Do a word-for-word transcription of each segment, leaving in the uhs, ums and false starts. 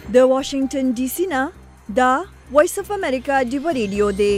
د واشنگټن ډي سي نه دا وایس اف امریکا ډیو ریډیو دی.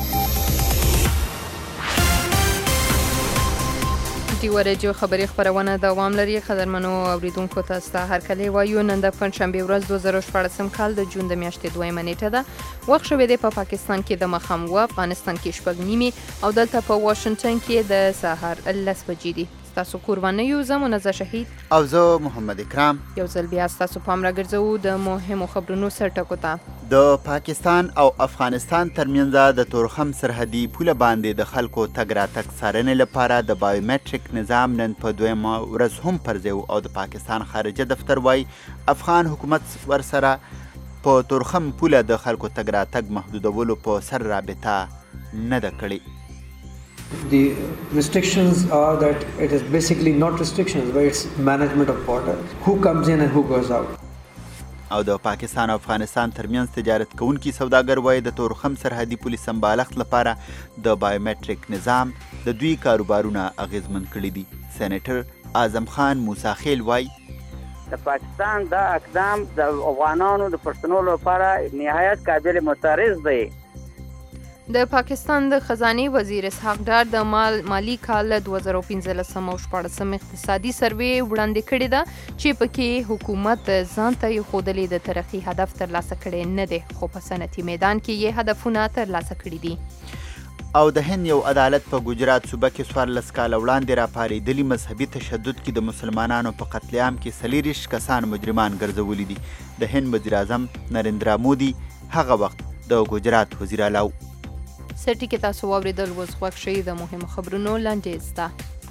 ډیو ریډیو خبري خبرونه دوام لري. قدرمنو اوریدونکو تاسو ته هر کله وایو نن د پنځشنبه ورځ دوه زره شپږم کال د جون د میاشتې دویمه نیټه ده. وخت شوی دی په پاکستان کې د مخام و افغانستان کې شپږ نیمه او دلته په واشنگټن کې د سهار لس بجې دي. تاسو قربانه یو زمونه شهید او زه محمد اکرام یو ځل بیا تاسو پام راګرځو د مهمو خبرونو سرټکو ته. د پاکستان او افغانستان ترمنځ د تورخم سرحدي پوله باندې د خلکو تګ راتګ څارنې لپاره د بایومټریک نظام نن په دویمه ورځ هم پرځیو او د پاکستان خارجه دفتر وایي افغان حکومت ورسره په تورخم پوله د خلکو تګ راتګ محدودولو په سر رابطه نه ده کړې. The restrictions are that it is basically not restrictions, but it's management of border. Who comes in and who goes out. او د پاکستان او افغانستان ترمنځ تجارت کوونکي سوداګر وایي د تورخم سرحدي پولیس سمبالښت لپاره د بایومټریک نظام د دوی کاروبارونه اغیزمن کړي دي. سېنیټر اعظم خان موسی خیل وایي د پاکستان دا اقدام د افغانانو د پښتنو لپاره نهایت قابل متعرض دی. د پاکستان د خزانه وزیر اسحاق ډار د مال مالی کال دوه زره پنځلس او شپږم اقتصادي سروې وړاندې کړې ده چې پکې حکومت ځان ته یې د ترقی هدف ترلاسه کړی نه دی خو په صنعتي میدان کې یې هدفونه ترلاسه کړي دي. او د هند یو عدالت په ګجرات صوبه کې څوارلس کاله وړاندې راپارېدلي مذهبي تشدد کې د مسلمانانو په قتل عام کې څلېرویشت کسان مجرمان ګرځولي دي. د هند وزیر اعظم نریندرا مودي هغه وخت د ګجرات وزیر اعلی و. سرټی کې تاسو واوریدل وز غوښ شي د مهمو خبرونو لاندې ستا.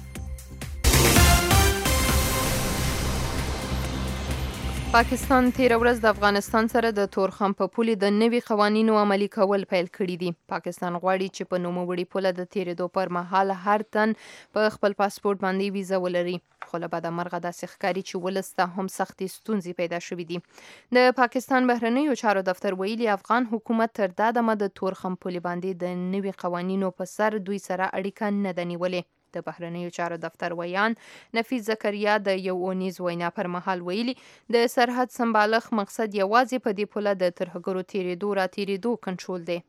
پاکستان تیر ورځ د افغانستان سره د تورخم په پولې د نوي قوانینو عملي کول پیل کړي دي. پاکستان غواړي چې په نوموړي پوله د تیرېدو پر مهال هر تن په خپل پاسپورت باندې ویزه ولري. خو له بده مرغه داسې ښکاري چې ولس ته هم سختې ستونزې پیدا شوې دي. د پاکستان بهرنیو چارو دفتر ویلي افغان حکومت تر دا دمه د تورخم پولې باندې د نوي قوانینو په سر دوی سره اړیکه نه ده نیولې. د بهرنیو چارو دفتر ویان نفیس زکریا د یو اونیز وینا پر مهال ویلي د سرحد سمبالښت مقصد یوازې په دې پوله د ترهګرو تیرېدو را تیرېدو کنټرول دی.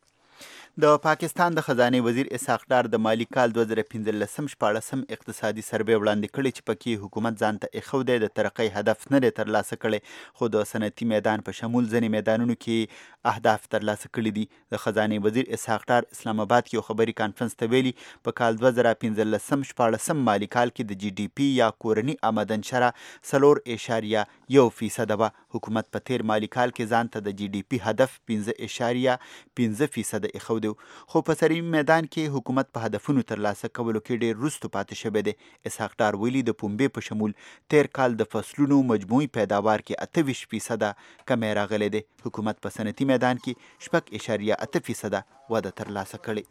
د پاکستان د خزانه وزیر اسحاق ډار د مالی کال دوه زره پنځلسم شپاړسم اقتصادي سروې وړاندې کړی چې پکې حکومت ځان ته ایښودی د ترقۍ هدف نه دی ترلاسه کړی خو د صنعتي میدان په شمول ځینې میدانونو کې اهداف ترلاسه کړي دي. د خزانه وزیر اسحاق ډار اسلام آباد کې یو خبري کانفرنس ته ویلي په کال دوه زره پنځلسم شپاړسم مالی کال کې د جی ډي پي یا کورني آمدنشره څلور اعشاریه یو فیصده وه. حکومت په تیر مالی کال کې ځان ته د جی ډي پي هدف پنځه اعشاریه پنځه فیصده ایښودی خو په صنعتي میدان کې حکومت په هدفونو ترلاسه کولو کې ډېر وروسته پاتې شوی دی. اسحاق ډار ویلي د پنبې په شمول تیر کال د فصلونو مجموعي پیداوار کې اته ویشت فیصده کمی راغلی دی. حکومت په صنعتي میدان کې شپږ اعشاریه اته فیصده وده ترلاسه کړې.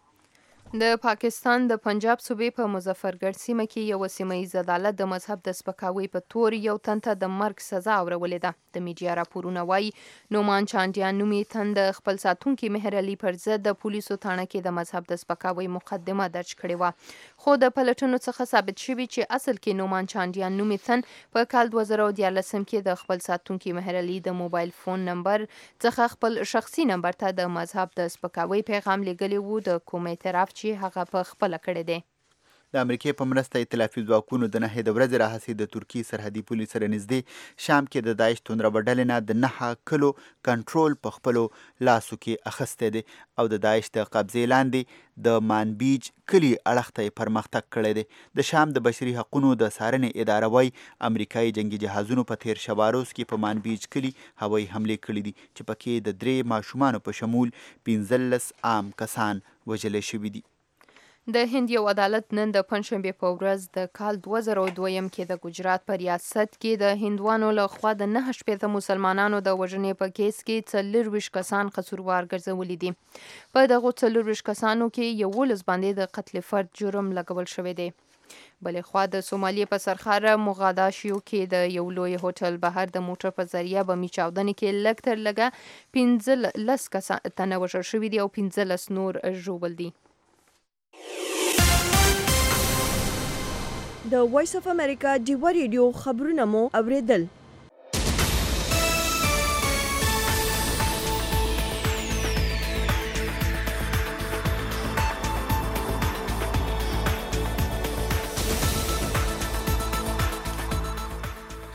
د پاکستان د پنجاب صوبې په مظفرګړ سیمه کې یو سیمه‌ییز عدالت د مذهب د سپکاوي په تور یو تن ته د مرګ سزا اورولې ده. د میډیا راپورونه وایي نومان چاندیان نومي تن د خپل ساتونکي مهر علي پر ضد د پولیسو تاڼه کې د مذهب د سپکاوي مقدمه درج کړې وه خو د پلټنو څخه ثابت شوي چې اصل کې نومان چاندیان نومي تن په کال دوه زره دیارلسم کې د خپل ساتونکي مهر علي د موبایل فون نمبر څخه خپل شخصي نمبر ته د مذهب د سپکاوي پیغام لیږلی و د کوم اعتراف چې هغه په خپله کړی دی. د امریکې په مرسته ائتلافي ځواکونو د نهې د ورځې راهیسې د ترکیې سرحدي پولې سره نږدې شام کې د داعش توندروه ډلې نه د نهه کلو کنټرول په خپلو لاسو کې اخیستی دی او د داعش د قبضې لاندې د مانبیج کلي اړخ ته یې پرمختګ کړی دی. د شام د بشري حقونو د څارنې اداره وایي امریکایي جنګي جهازونو په تیر شبه روز کې په مانبیج کلي هوایي حملې کړي دي چې پکې د درې ماشومانو په شمول پنځلس عام کسان وژلی شوي دي. د هند یو عدالت نن د پنځشنبې په ورځ د کال دوه زره دویم کې د ګجرات په ریاست کې د هندوانو له خوا د نهه شپېته مسلمانانو د وژنې په کیس کې څلېرویشت کسان قصوروار ګرځولي دي. په دغو څلېرویشت کسانو کې یولس باندې د قتل فرد جرم لګول شوی دی. بلې خوا د سومالیې په سرخاره موغاداشیو کې د یو لوی هوټل بهر د موټر په ذریعه بمي چاودنې کې لږ تر لږه پنځلس کسان تنه وژل شوي دي او پنځلس نور ژوبل دي. د وایس اف امریکا ډیو ریډیو خبرونه مو اوریدل.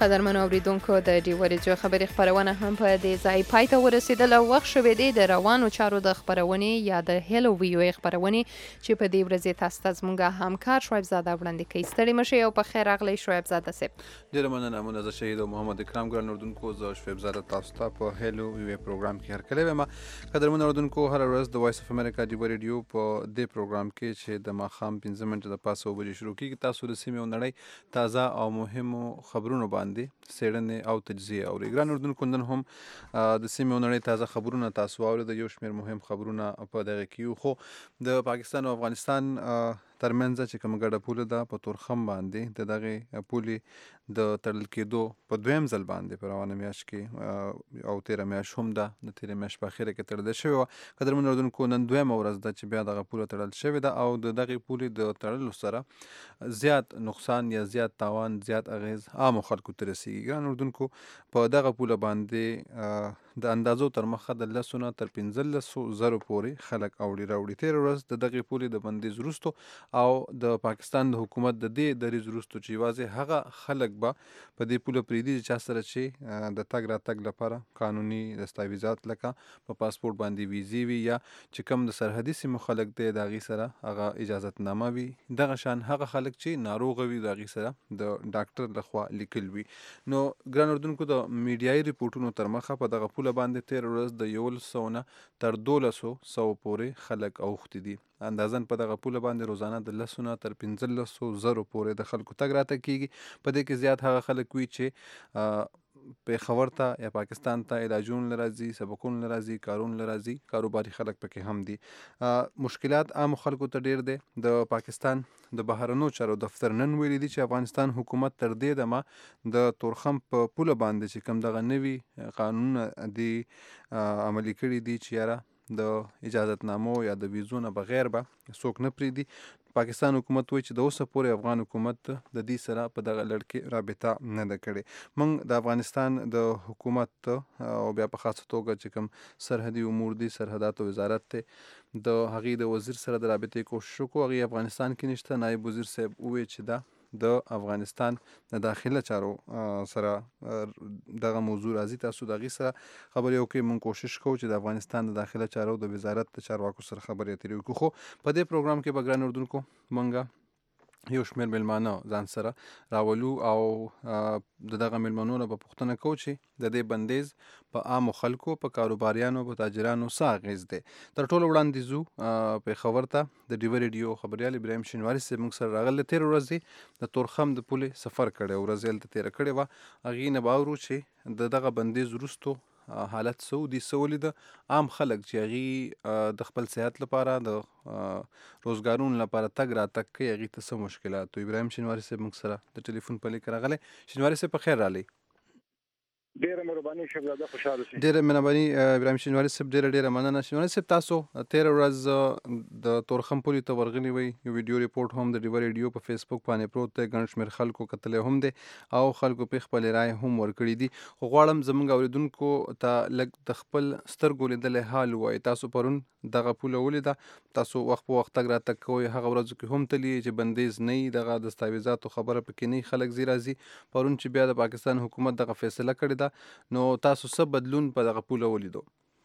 قدرمنو اوریدونکو د ډیو ریډیو خبري خبرونه هم په دې ځای پای ته ورسېدله. وخت شوی دی د روانو چارو د خبرونې یا د هیلو ویو خبرونې چې په دې ورځې تاسو ته زموږ همکار شعیب زاده وړاندې کوي. ستړي مشئ او په خیر راغلی شعیب زاده صاحب. ډېره مننه منزه شهید او محمد اکرام ګران اردوونکو. زه شعیب زاده تاسو ته په هیلو ویو پروګرام کې هرکلی وایم. قدرمنو اردوونکو هر ورځ د وایس اف امریکا ډیو ریډیو په دې پروګرام کې چې د ماښام پنځه منټه د پاسه اوه بجې شروع کېږي تاسو د سیمې او نړۍ تازه او مهمو خبرونو باندې څېړنې او تجزیه اورئ. ګران اردوونکو نن هم د سیمې او نړۍ تازه خبرونه تاسو واورئ. یو شمېر مهم خبرونه په دغه کې یو، خو د پاکستان او افغانستان ترمنځ چې کومه ګډه پوله ده په تورخم باندې د دغې پولې د تړل کېدو په دویم ځل باندې په روانه میاشت کې او تېره میاشت هم ده د تېرې میاشت په اخره کې تړل شوې وه. قدرمنو اردوونکو نن دویمه ورځ ده چې بیا دغه پوله تړل شوې ده او د دغې پولې د تړلو سره زیات نقصان یا زیات تاوان زیات اغیز عامو خلکو ته رسیږي. ګران اردوونکو په دغه پوله باندې د اندازو تر مخه د لسو نه تر پنځلسو زرو پورې خلک اوړي راوړي. تېره ورځ د دغې پولې د بندیز وروستو او د پاکستان د حکومت د دې دریځ وروستو چې یوازې هغه خلک به په دې پوله پرېږدي چا سره چې د تګ راتګ لپاره قانوني دستاویزات لکه په پاسپورټ باندې ویزې وي یا چې کوم د سرحدي سیمو خلک دی د هغې سره هغه اجازتنامه وي، دغه شان هغه خلک چې ناروغه وي د هغې سره د ډاکټر لخوا لیکل وي. نو ګران اردوونکو د میډیایي ریپورټونو تر مخه په دغه پوله باندې تېره ورځ د یولس سوو نه تر دولسو سوو پورې خلک اوښتي دي. اندازاً په دغه پوله باندې روزانه د لسو نه تر پنځلسو زرو پورې د خلکو تګ راتګ کېږي. په دې کې زیات هغه خلک وي چې پېښور ته یا پاکستان ته علاجونو له راځي، سبقونو له راځي، کارونو له راځي، کاروباري خلک پکې هم دي. مشکلات عامو خلکو ته ډېر دی. د پاکستان د بهرنیو چارو دفتر نن ویلي دي چې افغانستان حکومت تر دې دمه د تورخم په پوله باندې چې کوم دغه نوي قانونونه دي عملي کړي دي چې یاره د اجازتنامو یا د ویزو نه بغیر به څوک نه پرېږدي. پاکستان حکومت وایي چې د اوسه پورې افغان حکومت د دې سره په دغه لړ کې رابطه نه ده کړې. موږ د افغانستان د حکومت او بیا په خاصه توګه چې کوم سرحدي امور دي سرحداتو وزارت ته د هغې د وزیر سره د رابطې کوشش وکړو. هغې افغانستان کې نشته. نایب وزیر صاحب وویل چې دا د افغانستان د داخله چارو سره دغه موضوع راځي. تاسو د هغې سره خبرې وکړئ. موږ کوشش کوو چې د افغانستان د داخله چارو د وزارت د چارواکو سره خبرې اترې وکړو. خو په دې پروګرام کې به ګران اردوونکو موږ یو شمېر میلمانه ځان سره راولو او د دغه میلمنو نه به پوښتنه کوو چې د دې بندیز په عامو خلکو، په کاروباریانو، په تاجرانو څه اغېز دی. تر ټولو وړاندې ځو پېښور ته. د ډیوه ریډیو خبریال ابراهیم شینواري صاحب موږ سره راغلی. تېره ورځ د تورخم د پولې سفر کړی، ورځ یې هلته تېره کړې وه. هغې نه به اورو چې د دغه بندیز وروستو حالت څه و، دوی څه ولیده. عام خلک چې هغې د خپل صحت لپاره د روزګارونو لپاره تګ راتګ کوي هغې ته څه مشکلات و. ابراهیم شینواري صاحب موږ سره د ټلیفون په لیک راغلی. شینواري صاحب په خیر راغلی. ډېره مهرباني شیخ زاده، خوشحاله اوسئ. ډېره مهرباني ابراهیم شینواري صاحب، ډېره ډېره مننه. شینواري صاحب تاسو تېره ورځ د تورخم پولې ته ورغلي وئ. یو ویډیو ریپورټ هم د ډیوه ریډیو په فیسبوک باندې پروت دی. ګڼ شمېر خلکو کتلی هم دی او خلکو پرې خپلې رایې هم ورکړي دي. خو غواړم زموږ اورېدونکو ته لږ د خپل سترګو لیدلی حال ووایي. تاسو پرون دغه پوله ولیده، تاسو وخت په وخت تګ راتګ کوئ، هغه ورځو کې هم تلي چې بندیز نه وي، دغه دستاویزاتو خبره پکې نه وي، خلک ځي راځي. پرون چې بیا د پاکستان حکومت دغه فیصله کړې ده، نو تاسو څه بدلون په دغه پوله ولیدو؟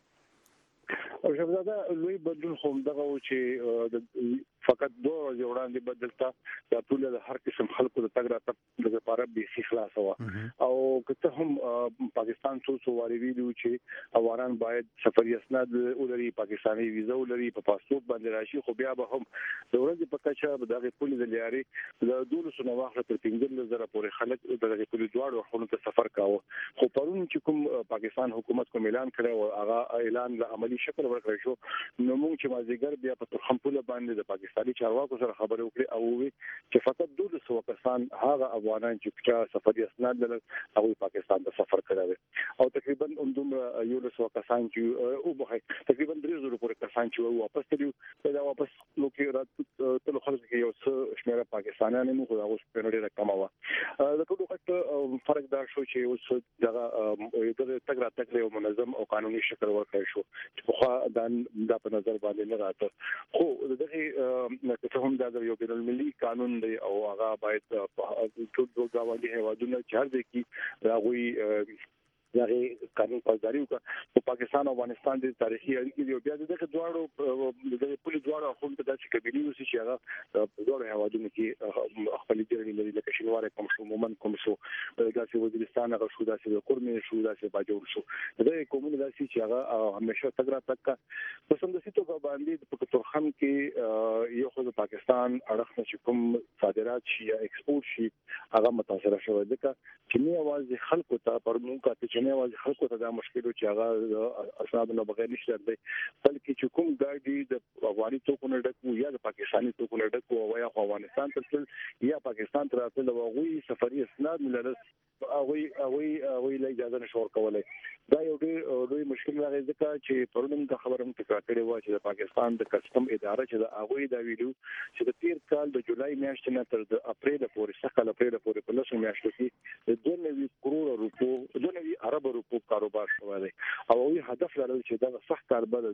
او شهزاده لوی بدلون خو همدغه و چې فقط دوه ورځې وړاندې به دلته دا پوله د هر قسم خلکو د تګ راتګ لپاره بیخي خلاصه وه. او که څه هم پاکستان څو څو وارې ویلي وو چې افغانان باید سفري اسناد ولري، پاکستاني ویزه ولري، په پاسپورټ باندې راشي. خو بیا به هم د ورځې په کچه به دغې پولې د لیارې د دولسو نه واخله تر پنځلس زره پورې خلک د دغې پولې دواړو اړخونو ته سفر کاوه. خو پرون چې کوم پاکستان حکومت کوم اعلان کړی و، هغه اعلان له عملي شکل ورکړی شو. نو موږ چې مازدیګر بیا په تورخم پوله باندې د پاکستاني چارواکو سره خبرې وکړې او وویل چې فقط دولس سوه کسان هغه افغانان چې چا سفري اسناد لرل هغوی پاکستان ته سفر کړی دی. او تقریبا همدومره یولس سوه کسان چې وبخئ تقریبا درې زرو پورې کسان چې واپس تللي وو، دا واپس نو کې تلو خلکو کې یو څه شمېره پاکستانیان وو، خو هغه شمېره ډېره کمه وه. د ټولو غټ فرق دا شو چې اوس دغه د تګ راتګ یو منظم او قانوني شکل ورکړی شو چې پخوا دا دا په نظر باندې نه راته. خو دغه که هم دا یو بین المللي قانون دی او هغه باید ټول گاونډي هیوادونو چې هر ځای کې راغوي دغه قانون پاسداري وکړه په پاکستان او افغانستان د تاریخي اړیکې دی بیا دغه دواړو د پولیس دواړو خو په داسې قبيلي وسی چې هغه په دواړو هوادونو کې خپل جرړې لري لکه شینوار کوم شو مومن کوم شو داسې وزیرستان هغه شو داسې کورمې شو داسې باجوړ شو دغه کومونه داسې چې هغه همیشه تګرا تک په سمدسي توګه باندې په تورخم کې یو خو د پاکستان اړخ نه کوم صادرات شي یا ایکسپورت شي هغه متاثر شوی ځکه چې نه اواز خلکو ته پرمو کا نه واځي خلکو ته دا مشکل چې هغه اسناد نه بغیر نشته دی بلکې چې کوم ګاډي د افغاني توکو نه ډکو یا د پاکستاني توکو نه ډکو او یا افغانستان ته یا پاکستان ته راځي د وغوي سفري اسناد ملل اوی اوی اوی له اجازه نشو ورکولای دا یو ډېر مشکل راغی ځکه چې پرونم د خبرم تکرار کړي و چې د پاکستان د کسٹم اداره چې د اوی دا ویلو چې د تیر کال د جولای میاشتې نه تر د اپریل پورې سکهال اپریل پورې په لسو میاشتو کې د دوه نوي کروڑ روپو دوه نوي ارب روپو کاروبار شوی دی او وی هدف لرل چې دا صح کاربر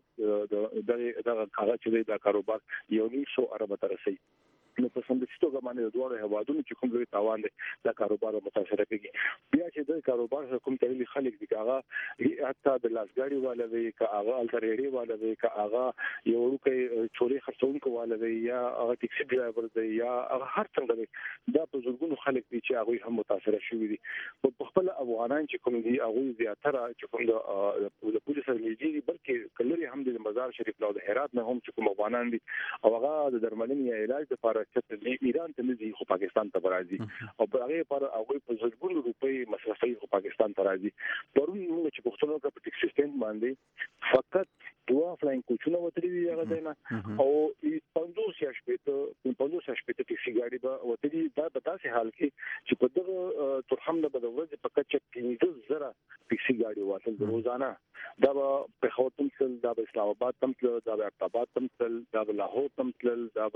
د دغه کاغذ چې دا کاروبار یو نیم ارب ته رسي نو په سمدستي توګه باندې د دوه هوادونو چې کوم لوی تاوان دی دا کاروبار متاثر کوي بیا چې د کاروبار کوم تړلي خلک دي هغه حتی د لاسګاډي والا وي که هغه الټریډي والا وي که هغه یو ورکه چوري خرڅونکو والا وي یا هغه ټیکسي ډرایور دی یا هغه هر څنګه دی دا په زورګونو خلک دي چې هغه هم متاثر شوي دي په خپل افغانان چې کوم دي هغه زیاتره چې کوم د پولیس سره دي بلکې کلري هم د مزار شریف او د هرات نه هم چې کوم افغانان دي او هغه د درملنې یا علاج لپاره چې ایران ته نه خو پاکستان ته راځي او په هغه پر هغه په زرګونو روپۍ مصرفي خو پاکستان ته راځي پرون موږ چې پښتنو کا په ټیکس سیستم باندې فقط دوه فلاین کوچونه وتري دي هغه دینه او پنځوس یا شپږ پنځوس یا شپږ ټیکسي ګاډي به وتري دا په تاسو حال کې چې په دغه ترحم نه بده ورځ په کچه پنځه زره ټیکسي ګاډي واتل روزانه دا په خوتم تل دا په اسلام آباد تم تل دا په ابتاباد تم تل دا په لاهور تم تل دا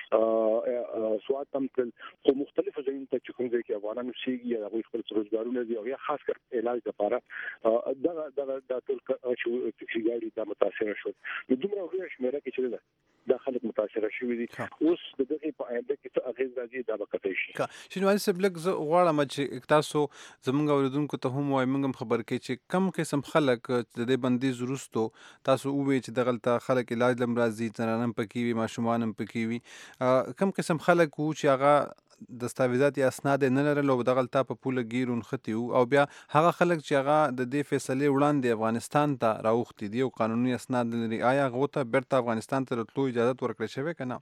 په سواد تم تل خو مختلفو ځایونو ته چې کوم ځای کې افغانانو سیږي یا هغه خپل روزګارونه دي او یا خاص کر علاج لپاره دا دا د ټول چې ټیکسي ګاډي دا متاثر شو د دومره غوښه شمیره کې چې دا خلک متاثر شوي دي اوس د دغه په آینده کې څه اغیز راځي دا به کتای شي شینواري صاحب لږ زه غواړم چې تاسو زموږ اوریدونکو ته هم وایي موږ خبر کې چې کم قسم خلک د دې بندیز وروستو تاسو ووایي چې دغلته خلک علاج لم راځي زنانه هم پکې وي ماشومان هم پکې وي کم قسم خلک وو چې هغه دستاویزات یا اسناد نه لرل او دغلته په پوله ګیرون ختی او بیا هغه خلک چې هغه د دې فیصله وړاندې افغانستان ته راوختي دي او قانوني اسناد لري آیا هغه ته بیرته افغانستان ته راتلو اجازه ورکړل شوی کنه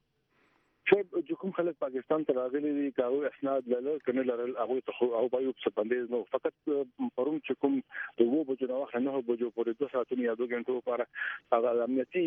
چې کوم خلک پاکستان ته راغلي دي کاوه اسناد لرل کنه لرل هغه ته او بایو څه بندیز نو فقط پروم چې کوم د وو بجو نو نه بجو پورې دوه ساعتونو یا دوه غنټو لپاره هغه امنیتي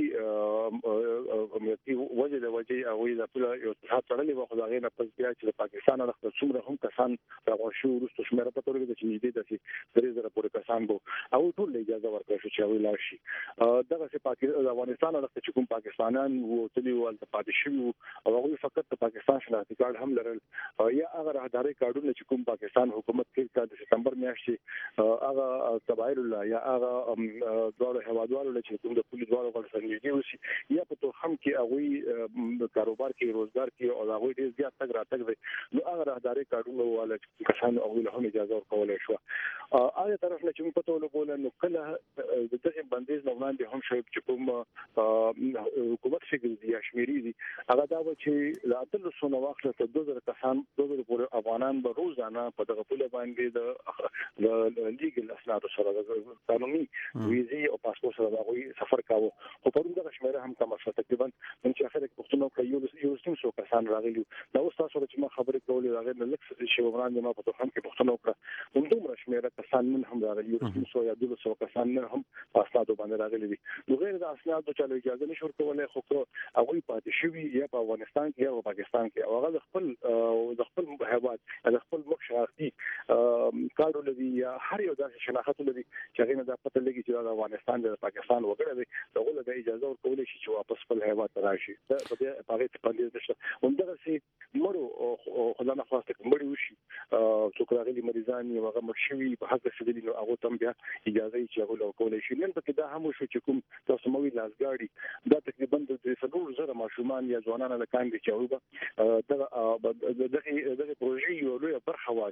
امنیتي وجه د وجه هغه د خپل یو څه تړلې وخت هغه نه پس بیا چې پاکستان نه خپل څومره هم کسان راغشو ورستو شمیره په توګه چې نږدې داسې درې زره پورې کسان وو او ټول اجازه ورکړه چې ویل شي دغه چې پاکستان افغانستان نه چې کوم پاکستانیان وو تلی ول د پاتې شو او فقط د پاکستان شناختی کارت هم لرل یا هغه راهداري کارتونه چې کوم پاکستان حکومت کې د سپتمبر میاشتې هغه تبعیر الله یا هغه دوه هوادوالو چې کوم د پولیس دوه غړي سره نیږي وسی یا په تو هم کې هغه کاروبار کې روزګار کې او هغه ډیر زیات تګ راتګ وي نو هغه راهداري کارتونه والا چې کسان او له هم اجازه ورکول شو هغه طرف نه چې موږ پته ولګول نو کله د دغه بندیز نه وړاندې هم شوی چې کوم حکومت فکر دی یا شمیري دي هغه دا و چې لا تل سونه واخله ته دوه زره کسان دوه زره پورې افغانان به روزانه په دغه پوله باندې د لیګل اسناد سره قانوني ویزه او پاسپورت سره هغه سفر کاوه خو پرون دغه شمیره هم کم شوه تقریبا من چې اخر کې پښتنو کې یو یو سیم سو کسان راغلي دا اوس تاسو چې ما خبرې کولې هغه نه لکس شی وړاندې ما په هم کې پښتنو کړه هم دومره شمیره کسان من هم راغلي یو سیم سو یا دوه سو کسان هم اسناد باندې راغلي دي نو غیر د اسناد چالو اجازه نشو ورکولای خو هغه پاتې شوی یا په افغانستان کې او پاکستان کې او هغه خپل د خپل هیواد د خپل مخ شناختی کارو لري یا هر یو د شناخت لري چې هغه نه د پته لګي چې د افغانستان د پاکستان وګړي دي دغه د اجازه ورکول شي چې واپس خپل هیواد ته راشي دا په دې هغه څه باندې نشته همدغه سي مړو خدای نه خواسته مړی وشي څوک راغلي مریضان یو هغه مرشوي په حق سړي نو هغه تم بیا اجازه چې هغه ورکول شي نن په دا هم شو چې کوم تاسو موي لاسګاډي دا تقریبا د څلور زره ماشومان یا ځوانان د کاندي چې هغه دغه دغه پروژې یو لوی برخه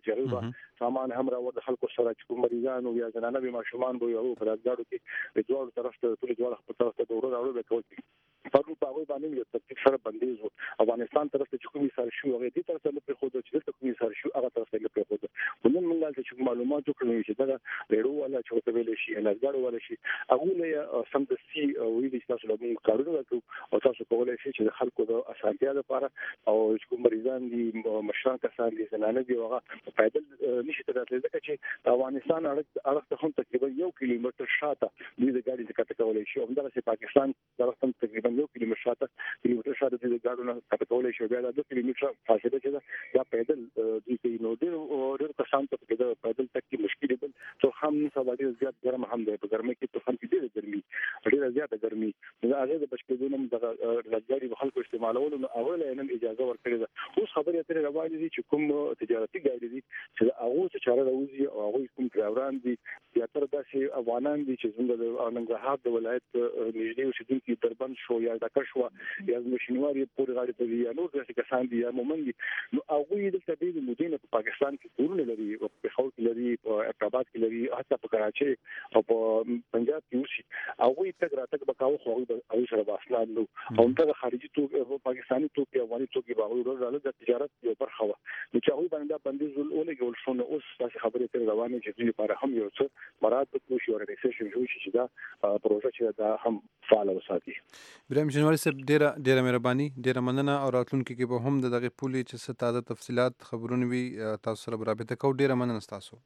چې هغه سامان هم راوړ د خلکو سره چې کوم مریضان او یا زنانه به ماشومان به یو په راځاړو کې د دوه طرف ته ټول دوه په طرف ته ډوره راوړل وکړي پرو په هغه باندې یو تکلیف سره بندیز وو افغانستان طرف ته چې کومي سره شو هغه دې طرف ته په خود چې ته کومي سره شو هغه طرف ته په خود ولن موږ چې معلومات وکړو چې دا ډېرو ولا چې ته ویل شي لږه ولا شي هغه له سم د سی وی د تاسو له موږ کارونه وکړو او تاسو کولای شئ چې د خلکو د اسانتیا لپاره او چې کوم مریضان دي مشران کسان دي زنانه دي هغه پیدل نشي تراتلی ځکه چې افغانستان اړه هم تقریبا یو کیلومتر شاته د دې ځای څخه کولای شي همدغه چې پاکستان درته تقریبا یو کیلومتر شاته کیلومتر شاته د ګاډونو څخه کولای شي بیا د دوه کیلومتر فاصله چې دا پیدل د دې نو ډېر ډېر کسان ته د پیدل تک کې مشکل دي ته هم سبا ډېر زیات ګرم هم دی په ګرمۍ کې ته هم ډېر ګرمي ډېر زیات ګرمي دا هغه د بشکېدونو د لګړي په خلکو استعمالولو نو اول نن اجازه ورکړي ده اوس خبرې اترې روانې دي چې کوم تجارتي ګاډي دي چې هغه څه چاره راوځي او هغه کوم ډرایوران دي یا تر داسې افغانان دي چې څنګه د ننګرهار د ولایت نږدې اوسېدونکي دربند شو یا ډاکټر شو یا مشینواري پورې غاړي ته یا نور داسې کسان دي یا مومن دي نو هغه د تبعید مدینه په پاکستان کې کورونه لري او په خاور کې لري په ابتاباد کې لري حتی په کراچي او په پنجاب کې اوسي هغه تک راتک بکاو خو هغه سره باسناد نو او د خارجي تو پاکستاني تو کې افغاني تو کې باور ورته د تجارت یو برخه و نو چې هغه باندې باندې زول اولګ ول شو نو اوس تاسو خبرې تر روانه چې د لپاره هم یو څه مراد په شو ورنیسیشن جوړ شي چې دا پروژه چې دا هم فعال وساتي ابراهیم جنواري صاحب ډیره ډیره مهرباني ډیره مننه او راتلونکي کې به هم دغه پولي چې څه تازه تفصيلات خبرونه وي تاسو سره رابطه کوو ډیره مننه تاسو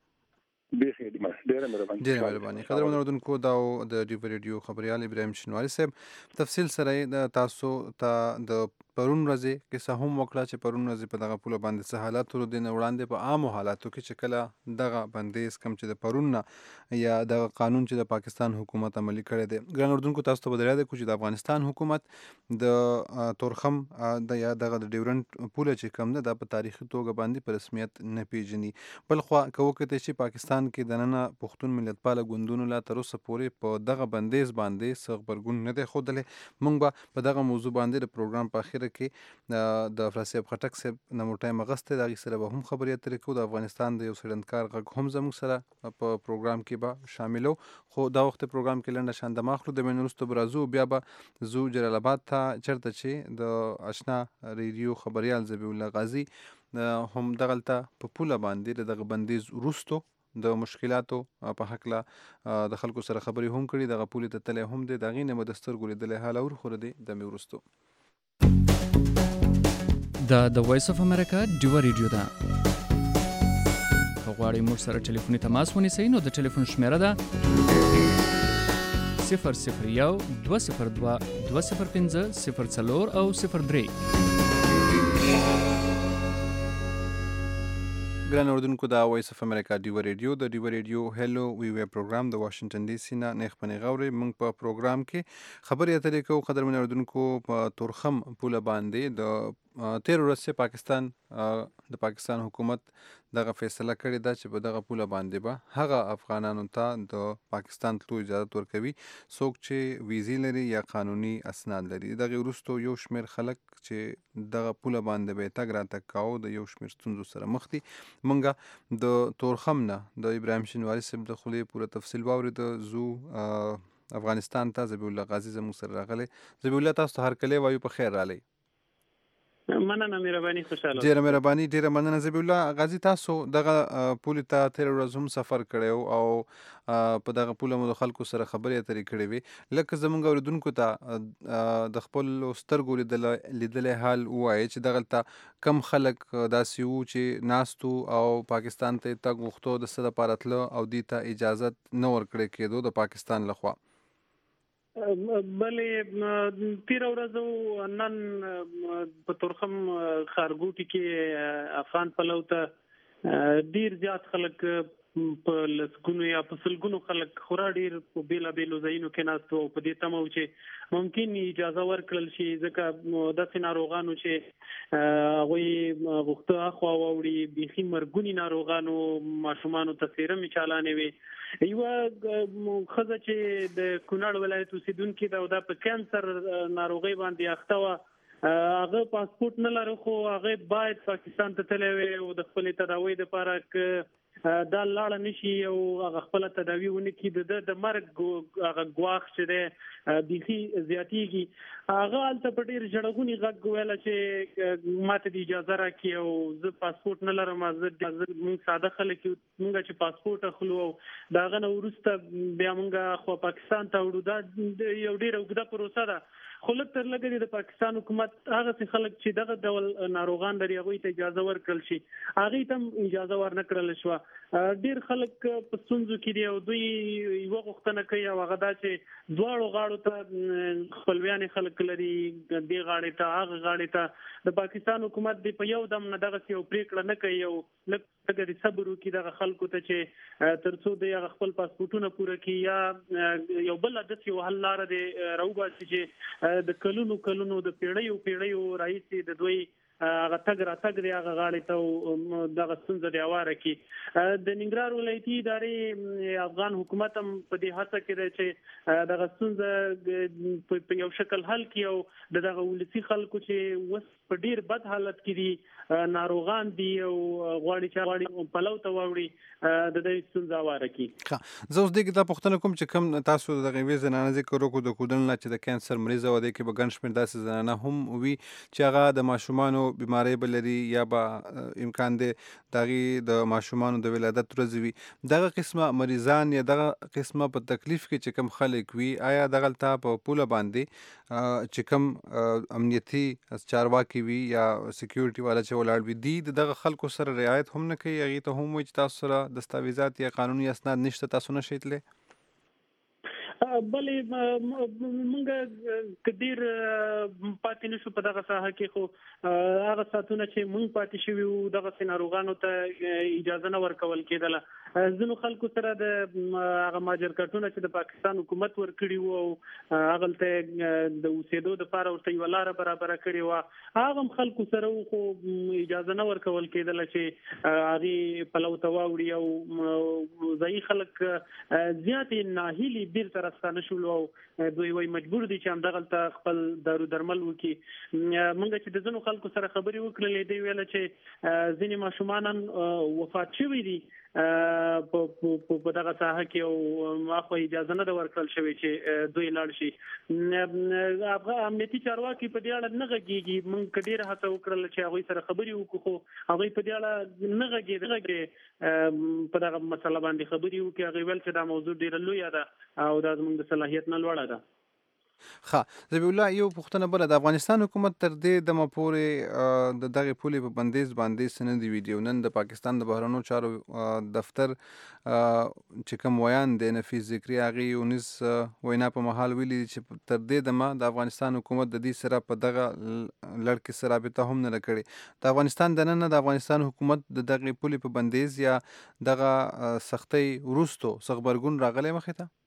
به خدمت ډیره مهرباني ډیره مهرباني قدرمن اوردونکو دا د ډیو ریډیو خبريال ابراهیم جنواري صاحب تفصیل سره د تاسو ته د پرون ورځې کې څه هم وکړه چې پرون ورځې په دغه پوله باندې څه حالات ورو دي نه وړاندې په عامو حالاتو کې چې کله دغه بندیز کم چې د پرون نه یا دغه قانون چې د پاکستان حکومت عملی کړی دی ګران اردوونکو تاسو ته به در یاد کړو چې د افغانستان حکومت د تورخم د یا دغه د ډیورنډ پوله چې کم ده دا په تاریخي توګه باندې په رسمیت نه پیژني بل خو که وکړئ چې پاکستان کې دننه پښتون ملتپاله ګوندونو لا تر اوسه پورې په دغه بندیز باندې څه غبرګون نه دی ښودلی موږ به په دغه موضوع باندې د پروګرام په اخر کې د افراسیاب خټک صاحب نه مو ټایم اغستی د هغې سره به هم خبرې اترې کوو د افغانستان د یو څېړندکار غږ هم زموږ سره په پروګرام کې به شاملو خو دا وخت پروګرام کې لنډه شان دمه اخلو د مینې وروسته به راځو بیا به ځو جلال آباد ته چېرته چې د اشنا ریډیو خبریال ذبیح الله غازي هم دغلته په پوله باندې د دغه بندیز وروستو د مشکلاتو په هکله د خلکو سره خبرې هم کړي دغه پولې ته تللی هم دی د هغې نه به د سترګو لیدلی حال اورو خو د دې دمې وروستو دا د وایس اف امریکا ډیو ریډیو ده که غواړئ موږ سره ټلیفوني تماس ونیسئ نو د ټلیفون شمیره ده صفر صفر یو دوه صفر دوه دوه صفر پنځه صفر څلور او صفر درې ګران اردوونکو دا وایس اف امریکا ډیو ریډیو د ډیو ریډیو هلو وی وی پروګرام د واشنگټن ډي سي نه نیخ پنې غوري موږ په پروګرام کې خبرې اترې کوو قدرمن اردوونکو په تورخم پوله باندې د تیر ورځ پاکستان د پاکستان حکومت دغه فیصله کړې ده چې په دغه پوله باندې به هغه افغانانو ته د پاکستان تلو اجازه ورکوي څوک چې ویزې لري یا قانوني اسناد لري دغه وروسته یو شمېر خلک چې دغه پوله باندې به تګ راتګ کاوه د یو شمېر ستونزو سره مخ دي موږ د تورخم نه د ابراهیم شینواري صاحب د خولې پوره تفصیل واورېده زو افغانستان ته ذبیح الله غازي زموږ سره راغلی ذبیح الله تاسو ته هرکلی وایو په خیر رالی مننه مهرباني خوشاله ډیره مهرباني ډیره مننه ذبیح الله غازي تاسو دغه پولې ته تېره ورځ هم سفر کړی او په دغه پوله مو د خلکو سره خبرې اترې کړې وې لکه زموږ اورېدونکو ته د خپلو سترګو لیدلی حال ووایي چې دغلته کم خلک داسې وو چې ناست وو او پاکستان ته یې تګ غوښتو د څه دپاره تله او دې ته اجازت نه ورکړی کېدو د پاکستان لخوا بلې تیره ورځ نن په تورخم ښارګوټي کې افغان پلو ته ډیر زیات خلک په لسګونو یا په سلګونو خلک خورا ډیر په بیلابیلو ځایونو کې ناست وو په دې تمه و چې ممکن اجازه ورکړل شي ځکه داسې ناروغانو چې هغوی غوښته اخوا واوړي بیخي مرګوني ناروغانو ماشومانو ته څیرمې چالانې وي یوه ښځه چې د کونړ ولایت اوسېدونکې ده او دا په کینسر ناروغۍ باندې اخته وه هغه پاسپورت نه لري خو هغه باید پاکستان ته تللی وي او د خپل تداوی لپاره ک دا لاړه نشي او هغه خپل تداوی ونه کړي د د مرګ هغه غواخ چې ده بيخي زیاتیږي هغه الته په ډیر جړغونی غږ ویل چې ماته د اجازه راکړي او زه پاسپورت نه لرم زه موږ ساده خلک موږ چې پاسپورت اخلو دا غنه ورسته بیا موږ خو پاکستان ته وړو دا یو ډیر وګړه پروسه ده خو لږ تر لږه د پاکستان حکومت هغه خلک چې دغه ډول ناروغان لري هغه ته اجازه ورکړل شي هغه ته اجازه ورنکړل شو ډیر خلک په ستونزو کې دی او دوی یو غوښتنه کوي او هغه دا چې دواړو غاړو ته خپلوان خلک لري د غاړې ته هغه غاړې ته د پاکستان حکومت دی په یو دم نه دغه یو پریکړه نه کوي او لکه د صبر وکړي دغه خلکو ته چې ترڅو د خپل پاسپورتونه پوره کړي یا یو بل د یو حل لار دی راوباسي چې د کلونو کلونو د پیړیو پیړیو رئیس د دوی هغه تګ را تګ دی هغه غاړې ته دغه ستونزه دی اواره کی د ننګرهار ولایتي ادارې افغان حکومت هم په دې هڅه کې دی چې دغه ستونزه په یو شکل حل کړي او دغه ولسی خلکو چې وس په ډیر بد حالت کې دي ناروغان دي او غواړي چې غواړي پلو ته واوړي د دې ستونزه اواره کی زه اوس دغه د پښتنه کوم چې کوم تاسو د غوي زنانه ذکر وکړو د کودن لا چې د کانسر مریض و دي کې به ګڼ شمېر داسې زنانه هم وي چې هغه د ماشومان بیماری بلري یا به امکان دی دغه د ماشومان د ولادت ورځ وي دغه قسمه مریضان یا دغه قسمه په تکلیف کې چې کم خلک وي آیا دغه ته په پوله باندې چې کم امنیتي چارواکي وي یا سکیورټي والا چې ولاړ وي دي دغه خلکو سره رعایت هم نه کوي هغه ته هم چې تاسو سره دستاویزات یا قانوني اسناد نشته تاسو نشئ تللی بلې موږ کډیر پاتې نشو په دغه ساحه کې خو هغه ساتونه چې موږ پاتې شوی وو دغه ناروغانو ته اجازه نه ورکول کېدله ځینو خلکو سره د هغه ماجر کارتونه چې د پاکستان حکومت ورکړي وو او هغه ته د اوسېدو لپاره ورته یو لار برابر کړی و هغه خلکو سره خو اجازه نه ورکول کېدله چې هغه پلو ته واوړي او ځای خلک زیات ناهیلي بیرته راستانه شول او دوی وای مجبور دي چې هم دغه خپل دارو درمل وکي موږ چې د ځینو خلکو سره خبرې وکړلې دی ویل چې ځینې ماشومان وفات شوي دي په دغه ساحه کې او ماخو اجازه نه ورکړل شوی چې دوی لاړ شي هغه امنیتي چارواکي په دې اړه نه غږیږي موږ کډیر هڅه وکړل چې هغه سره خبرې وکړو هغه په دې اړه نه غږیږي په دغه مسله باندې خبرې وکړي هغه ویل چې دا موضوع ډیر لوی ده او دا زموږ د صلاحیت نه لوړه ده ښه ذبیح الله یو پوښتنه بله د افغانستان حکومت تر دې دمه پورې د دغې پولې په بندیز باندې څه نه دي ویلي او نن د پاکستان د بهرنیو چارو دفتر چې کوم ویان دی نفیس ذکري هغې اونیز وینا په مهال ویلي دي چې تر دې دمه د افغانستان حکومت د دې سره په دغه لړ کې څه رابطه هم نه ده کړې د افغانستان دننه د افغانستان حکومت د دغې پولې په بندیز یا دغه سختۍ وروستو څه غبرګون راغلی مخې ته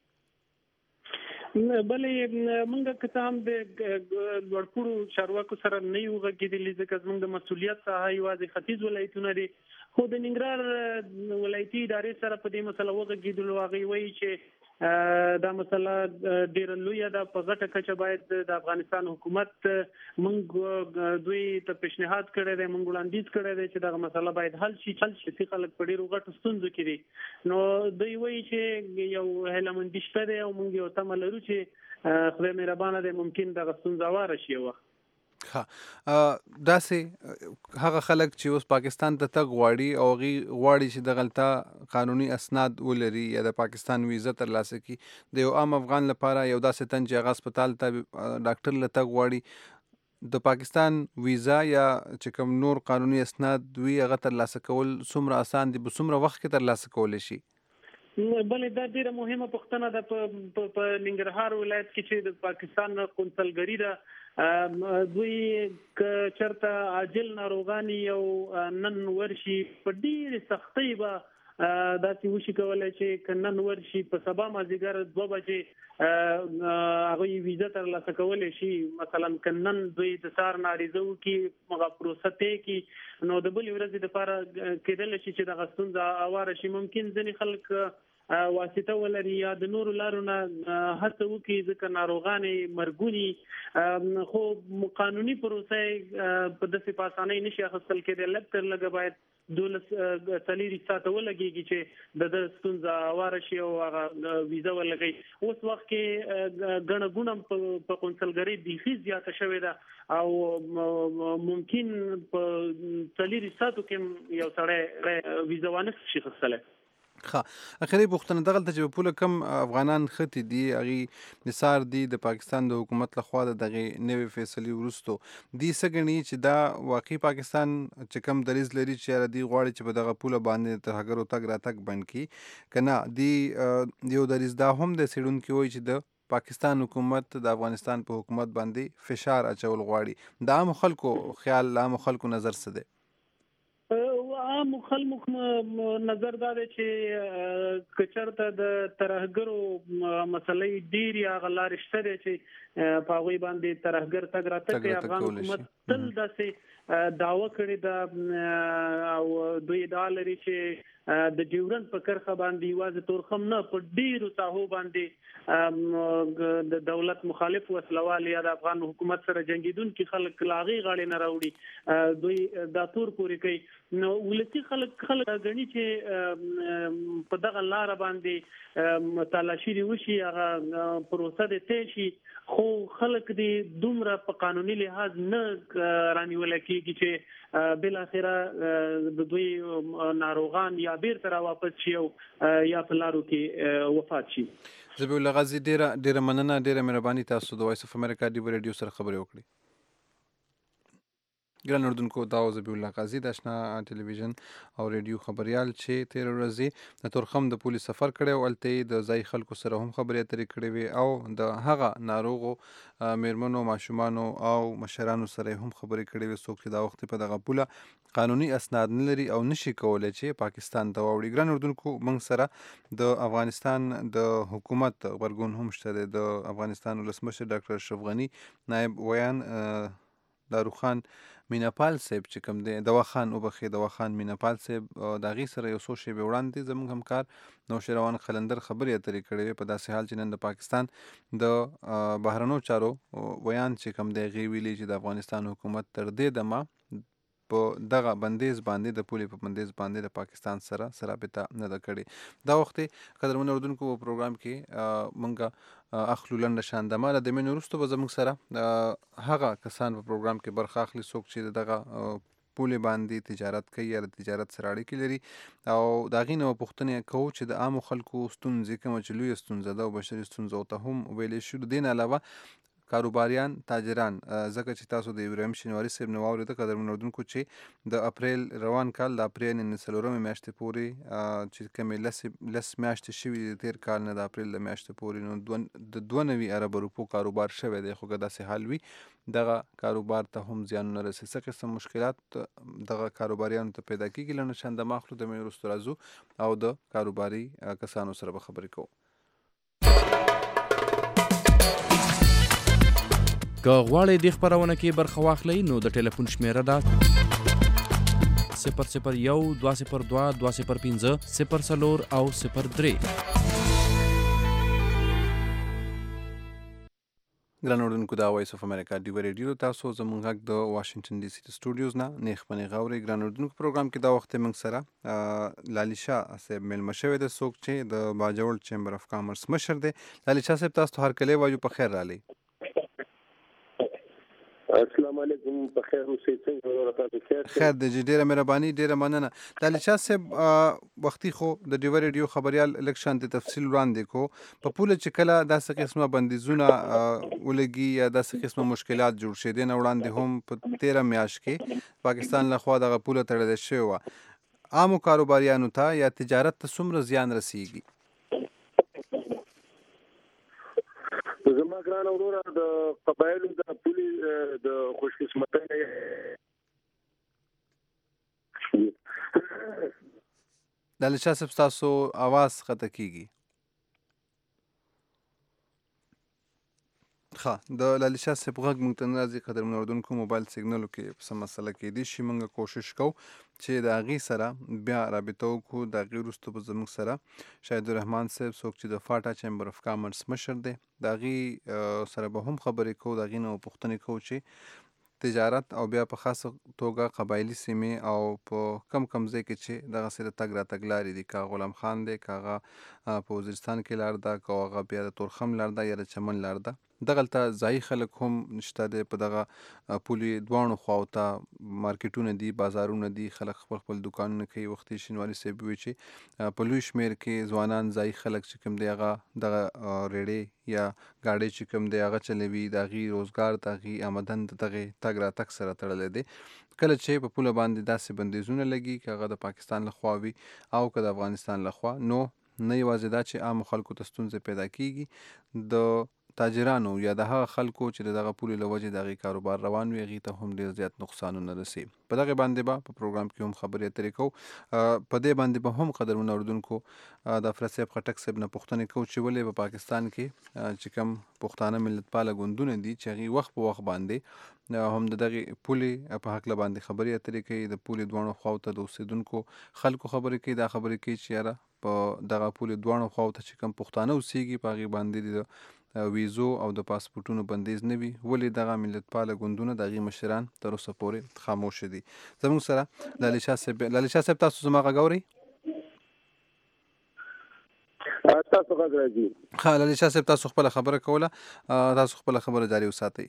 بلې موږ که هم د لوړپوړو چارواکو سره نه یو غږېدلي ځکه زموږ د مسؤلیت ساحه یوازې ختیځ ولایتونه دي خو د ننګرهار ولایتي ادارې سره په دې مسله وغږېدلو هغوی وایي چې دا مسله ډېره لویه ده په غټه کچه باید د افغانستان حکومت موږ دوی ته پیشنهاد کړی دی موږ وړاندیز کړی دی چې دغه مسله باید حل شي حل شي چې خلک په ډېرو غټو ستونزو کې دي نو دوی وایي چې یو هیله شته دی او موږ یو تمه لرو چې خدای مهربانه دی ممکن دغه ستونزه هواره شي یو وخت داسې هغه خلک چې اوس پاکستان ته تګ غواړي او هغوی غواړي چې دغلته قانوني اسناد ولري یا د پاکستان ویزه ترلاسه کړي د یو عام افغان لپاره یو داسې تن چې هغه هسپتال ته ډاکټر له تګ غواړي د پاکستان ویزا یا چې کوم نور قانوني اسناد وي هغه ترلاسه کول څومره اسان دي په څومره وخت کې ترلاسه کولی شي بلې دا ډیره مهمه پوښتنه ده په ننګرهار ولایت کې چې د پاکستان قونسلګري ده دوی که چرته عاجل ناروغاني او نن ورشي په ډېرې سختۍ به داسې وشي کولی چې که نن ورشي په سبا مازدیګر دوه بجې هغوی ویزه ترلاسه کولی شي مثلا که نن دوی د سهار نه عریضه وکړي هغه پروسه طی کړي نو د بلې ورځې دپاره کېدلی شي چې دغه ستونزه هواره شي ممکن ځینې خلک واسطه ولري یا د نورو لارو نه هڅه وکړي ځکه ناروغانې مرګونی خو قانوني پروسه په داسې په اسانۍ نشي اخیستل کېدی لږ تر لږه باید دولس څلېري ساعته ولګېږي چې د ده ستونزه هواره شي او هغه ویزه ولګوي اوس وخت کې ګڼه ګوڼه په قونسلګرۍ بیخي زیاته شوې ده او ممکن په څلېري ساعتو کې یو سړی ویزه وانه شي اخیستلی ښه اخري پوښتنه دغلته چې په پوله کم افغانان ښتي دي هغې نثار دي د پاکستان د حکومت لخوا د دغې نوې فیصلې وروستو دي څه ګڼي چې دا واقعي پاکستان چې کم دریځ لري چې یاره دوی غواړي چې په دغه پوله باندې ترهګرو تګ راتګ بند کړي که نه دوی یو دریځ دا هم د څېړونکي وایي چې د پاکستان حکومت د افغانستان په حکومت باندې فشار اچول غواړي د عامو خلکو خیال د عامو خلکو نظر څه دی عام خلکو نظر دا دی چې که چېرته د ترهګرو مسلې ډېرې هغه لارې شته دی چې په هغوی باندې ترهګر تګ راتګ کوي افغان حکومت تل داسې دعوه کړې ده او دوی ادعا لري چې د ډیورنډ په کرښه باندې یوازې تورخم نه په ډېرو ساحو باندې د دولت مخالف وسلوال یا د افغان حکومت سره جنګېدونکي خلک له هغې غاړې نه راوړي دوی دا تور پورې کوي نو ولسي خلک خلک ګڼي چې په دغه لاره باندې تالاشي دې وشي هغه پروسه دې طی شي خو خلک دې دومره په قانوني لحاظ نه رانیولی کېږي چې بالاخره د دوی ناروغان یا بیرته را واپس شي او یا په لارو کې وفات شي. ذبیح الله غازي ډېره ډېره مننه ډېره مهرباني تاسو د وایس اف امریکا ډیو ریډیو سره خبرې وکړې. ګران اردوونکو دا و ذبیح الله غازي د اشنا ټلویزیون او ریډیو خبریال چې تېره ورځ د تورخم د پولي سفر کړی او هلته یې د ځایي خلکو سره هم خبرې اترې کړې وې او د هغه ناروغو میرمنو ماشومانو او مشرانو سره هم خبرې کړې وې څوک چې دا وخت په دغه پوله قانوني اسناد نه لري او نشي کولی چې پاکستان ته واوړي. ګران اردوونکو موږ سره د افغانستان د حکومت غبرګون هم شته دی. د افغانستان ولسمشر ډاکټر اشرف غني نایب ویان داروخان میناپال صاحب چې کوم دی دواخان وبخښئ دواخان میناپال صاحب د هغې سره یو څو شېبې وړاندې زموږ همکار نوشیروان قلندر خبرې اترې کړې وې په داسې حال چې نن د پاکستان د بهرنیو چارو ویان چې کوم دی هغې ویلي چې د افغانستان حکومت تر دې دمه په دغه بندیز باندې د پولې په بندیز باندې د پاکستان سره رابطه نه ده کړې. دا وخت قدرمن اردوونکو په پروګرام کې موږ اخلو لنډه شاندمه له دمې نه وروسته به زموږ سره هغه کسان په پروګرام کې برخه اخلي څوک چې دغه پولې باندې تجارت کوي یا د تجارت سره اړیکې لري او د هغې نه به پوښتنې کوو چې د عامو خلکو ستونزې کومه چې لویه ستونزه ده او بشري ستونزو ته هم ویلی شو. د دې نه علاوه کاروباریان تاجران ځکه چې تاسو د ابراهیم شینواري صاحب نه واورېده قدرمن اردوونکو چې د اپریل روان کال د اپریل نن څلورمې میاشتې پورې چې کومې لس لس میاشتې شوي دي تېر کال نه د اپریل د میاشتې پورې نو د دوه نوي اربه روپو کاروبار شوی دی خو که داسې حال وي دغه کاروبار ته هم زیانونه رسي. څه قسم مشکلات دغه کاروباریانو ته پیدا کېږي لنډه شاندمه اخلو د مې وروسته راځو او د کاروباري کسانو سره به خبرې کوو. که غواړئ دې خپرونه کې برخه واخلئ نو د ټلیفون شمیره ده صفر صفر یو دوه صفر دوه دوه صفر پنځه صفر څلور او صفر درې. ګران اردوونکو دا وایس اف امریکا ډیو ریډیو تاسو زموږ غږ د واشنګټن ډي سي سټوډیوز نه نیغ په نیغه اورئ. ګران اردوونکو پروګرام کې دا وخت موږ سره لالي شاه صاحب میلمه شوی دی څوک چې د باجوړ چیمبر اف کامرس مشر دی. لالي شاه صاحب تاسو ته هرکلی وایو په خیر راغلی. السلام علیکم په خیر اوسئ څنګه تاسو خیر خیر دی ډېره مهرباني ډېره مننه. د علي شاه صاحب وختي خو د ډیو ریډیو خبریال لږ شانتې تفصیل وړاندې کو په پوله چې کله داسې قسمه بندیزونه ولګي یا داسې قسمه مشکلات جوړ شي دې نه وړاندې هم په تېره میاشت کې پاکستان لخوا دغه پوله تړلی شوې وه عامو کاروباریانو ته یا تجارت ته څومره زیان رسیږي؟ زما ګران وروره د قبایلو د پولې د خوشقسمتۍ د علي شاه صاحب ستاسو اواز ښکته کېږي. ښه د لالی شاه صاحب غږ موږ ته نه راځي قدرمنو اردونکو موبایل سیګنلو کې څه مسله کیدای شي موږ کوشش کوو چې د هغې سره بیا رابطه وکړو د هغې وروسته به زموږ سره شهید الرحمن صاحب څوک چې د فاټا چیمبر اف کامرس مشر دی د هغې سره به هم خبرې کوو د هغې نه به پوښتنې کوو چې تجارت او بیا په خاصه توګه قبایلي سیمې او په کم کم ځای کې چې دغسې د تګ راتګ لارې دي که غلام خان دی که هغه په وزیرستان کې لار ده که هغه بیا د تورخم لار ده یا د چمن لار ده دغلته ځایي خلک هم شته دی په دغه پولې دواړو خواو ته مارکیټونه دي بازارونه دي خلک خپل خپل دوکانونه کوي وختي شینواري صاحب وی چې په لوی شمېر کې ځوانان ځایي خلک چې کوم دی هغه دغه ریړې یا ګاډۍ چې کوم دی هغه چلوي د هغې روزګار د هغې آمدن د دغې تګ راتګ سره تړلی دی کله چې په پوله باندې داسې بندیزونه لګي که هغه د پاکستان لخوا وي او که د افغانستان لخوا نو نه یوازې دا چې عامو خلکو ته ستونزې پیدا کیږي د تاجرانو یا د هغه خلکو چې د دغه پولې له وجې د هغې کاروبار روان وي هغې ته هم ډېر زیات نقصانونه رسي په دغې باندې به په پروګرام کې هم خبرې اترې کوو په دې باندې به هم قدرمنو اردونکو د افراد صاحب خټک صاحب نه پوښتنې کوو چې ولې په پاکستان کې چې کوم پښتانه ملتپاله ګوندونه دي چې هغې وخت په وخت باندې هم د دغې پولې په هکله باندې خبرې اترې کوي د پولې دواړو خواو ته د اوسېدونکو خلکو خبرې کوي دا خبرې کوي چې یاره په دغه پولې دواړو خواو ته چې کوم پښتانه اوسېږي په هغې باندې د ویزو او د پاسپورټونو بندیز نه وي ولې دغه ملتپاله ګوندونه د هغې مشران تر اوسه پورې خاموشه دي زموږ سره لالی شاه صاحب لالی شاه صاحب تاسو زما غږ اورئ تاسو غږ راځي ښه لالی شاه صاحب تاسو خپله خبره کوله تاسو خپله خبره جاري وساتئ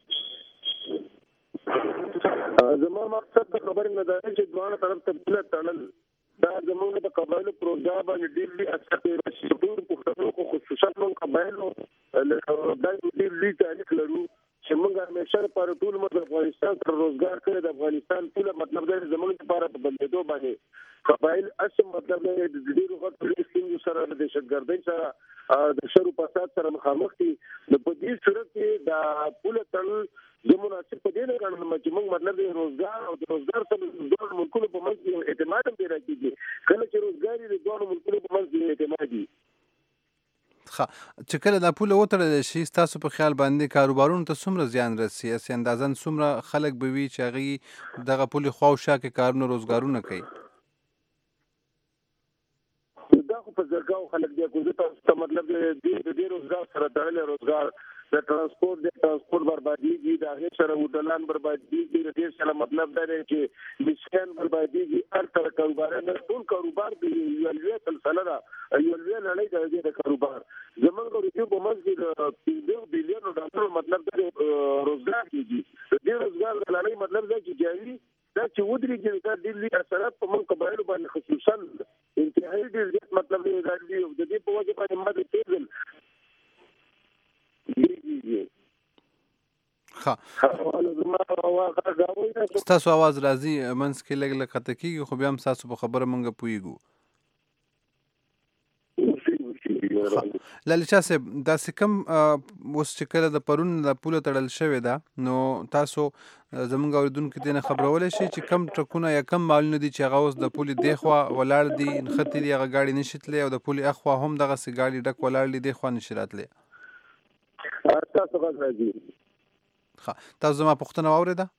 زما مقصد د خبرې نه دا چې دواړه طرف ته پوله تړل دا زموږ د قبایلو پروژه باندې ډېر لوی اثر کوي ټول پښتنو خو خصوصا موږ قبایلو دا ډېر لوی تاریخ لرو چې موږ همیشه لپاره ټول موږ د افغانستان سره روزګار کړی د افغانستان ټوله مطلب دی زموږ لپاره په بندېدو باندې قبایل اصل مطلب دی د ډېرو غټو ستونزو سره د دهشتګردۍ سره د شر و فساد سره مخامخ دي نو په دې صورت کې د پوله تړل زه مناسب په دې نه ګڼم چې موږ مطلب دی روزګار او د روزګار سره د دوه ملکونو په منځ کې اعتماد هم پیدا کېږي کله چې روزګار د دوه ملکونو په منځ کې اعتماد وي ښه چې کله دا پوله وتړل شي ستاسو په خیال باندې کاروبارونو ته څومره زیان رسي هسې اندازن څومره خلک به وي چې هغوی دغه پولې خوا او شا کې کارونه روزګارونه کوي دا خو په زرګاو خلک دی خو زه تاسو ته مطلب د دې روزګار سره تړلی روزګار د ترانسپورت د ترانسپورت بربادیږي د هغې سره هوټلان بربادیږي د دې سره مطلب دا دی چې مسکن بربادیږي هر طرح کاروبارونه ټول کاروبار د یوه لویه سلسله ده یوه لویه نړۍ ده د دې د کاروبار زموږ د روپیو په منځ کې د پنځه بیلیونو ډالرو مطلب دا روزګار کېږي د دې روزګار د نړۍ مطلب دا چې جاري دا چې ودرېږي دا ډېر لوی اثرات په موږ قبایلو باندې خصوصا انتهایي ډېر زیات مطلب دی دا د دې په وجه باندې ما د تیزل ستاسو आवाज راځي منځ کې لږ لږ قطع کېږي خو بیا هم ستاسو په خبره موږ پوهېږو لالی شاه صاحب داسې کوم اوس چې کله د پرون د پوله تړل شوې ده نو تاسو زموږ اورېدونکو دې نه خبرولی شئ چې کم ټرکونه یا کم مالونه دي چې هغه اوس د پولې دې خوا ولاړ دي نښتې دي هغه ګاډي نشي تللی او د پولې اخوا هم دغسې ګاډي ډک ولاړ دي دې خوا نشي راتلی تاسو غږ راځي ښه تاسو زما پوښتنه واورېده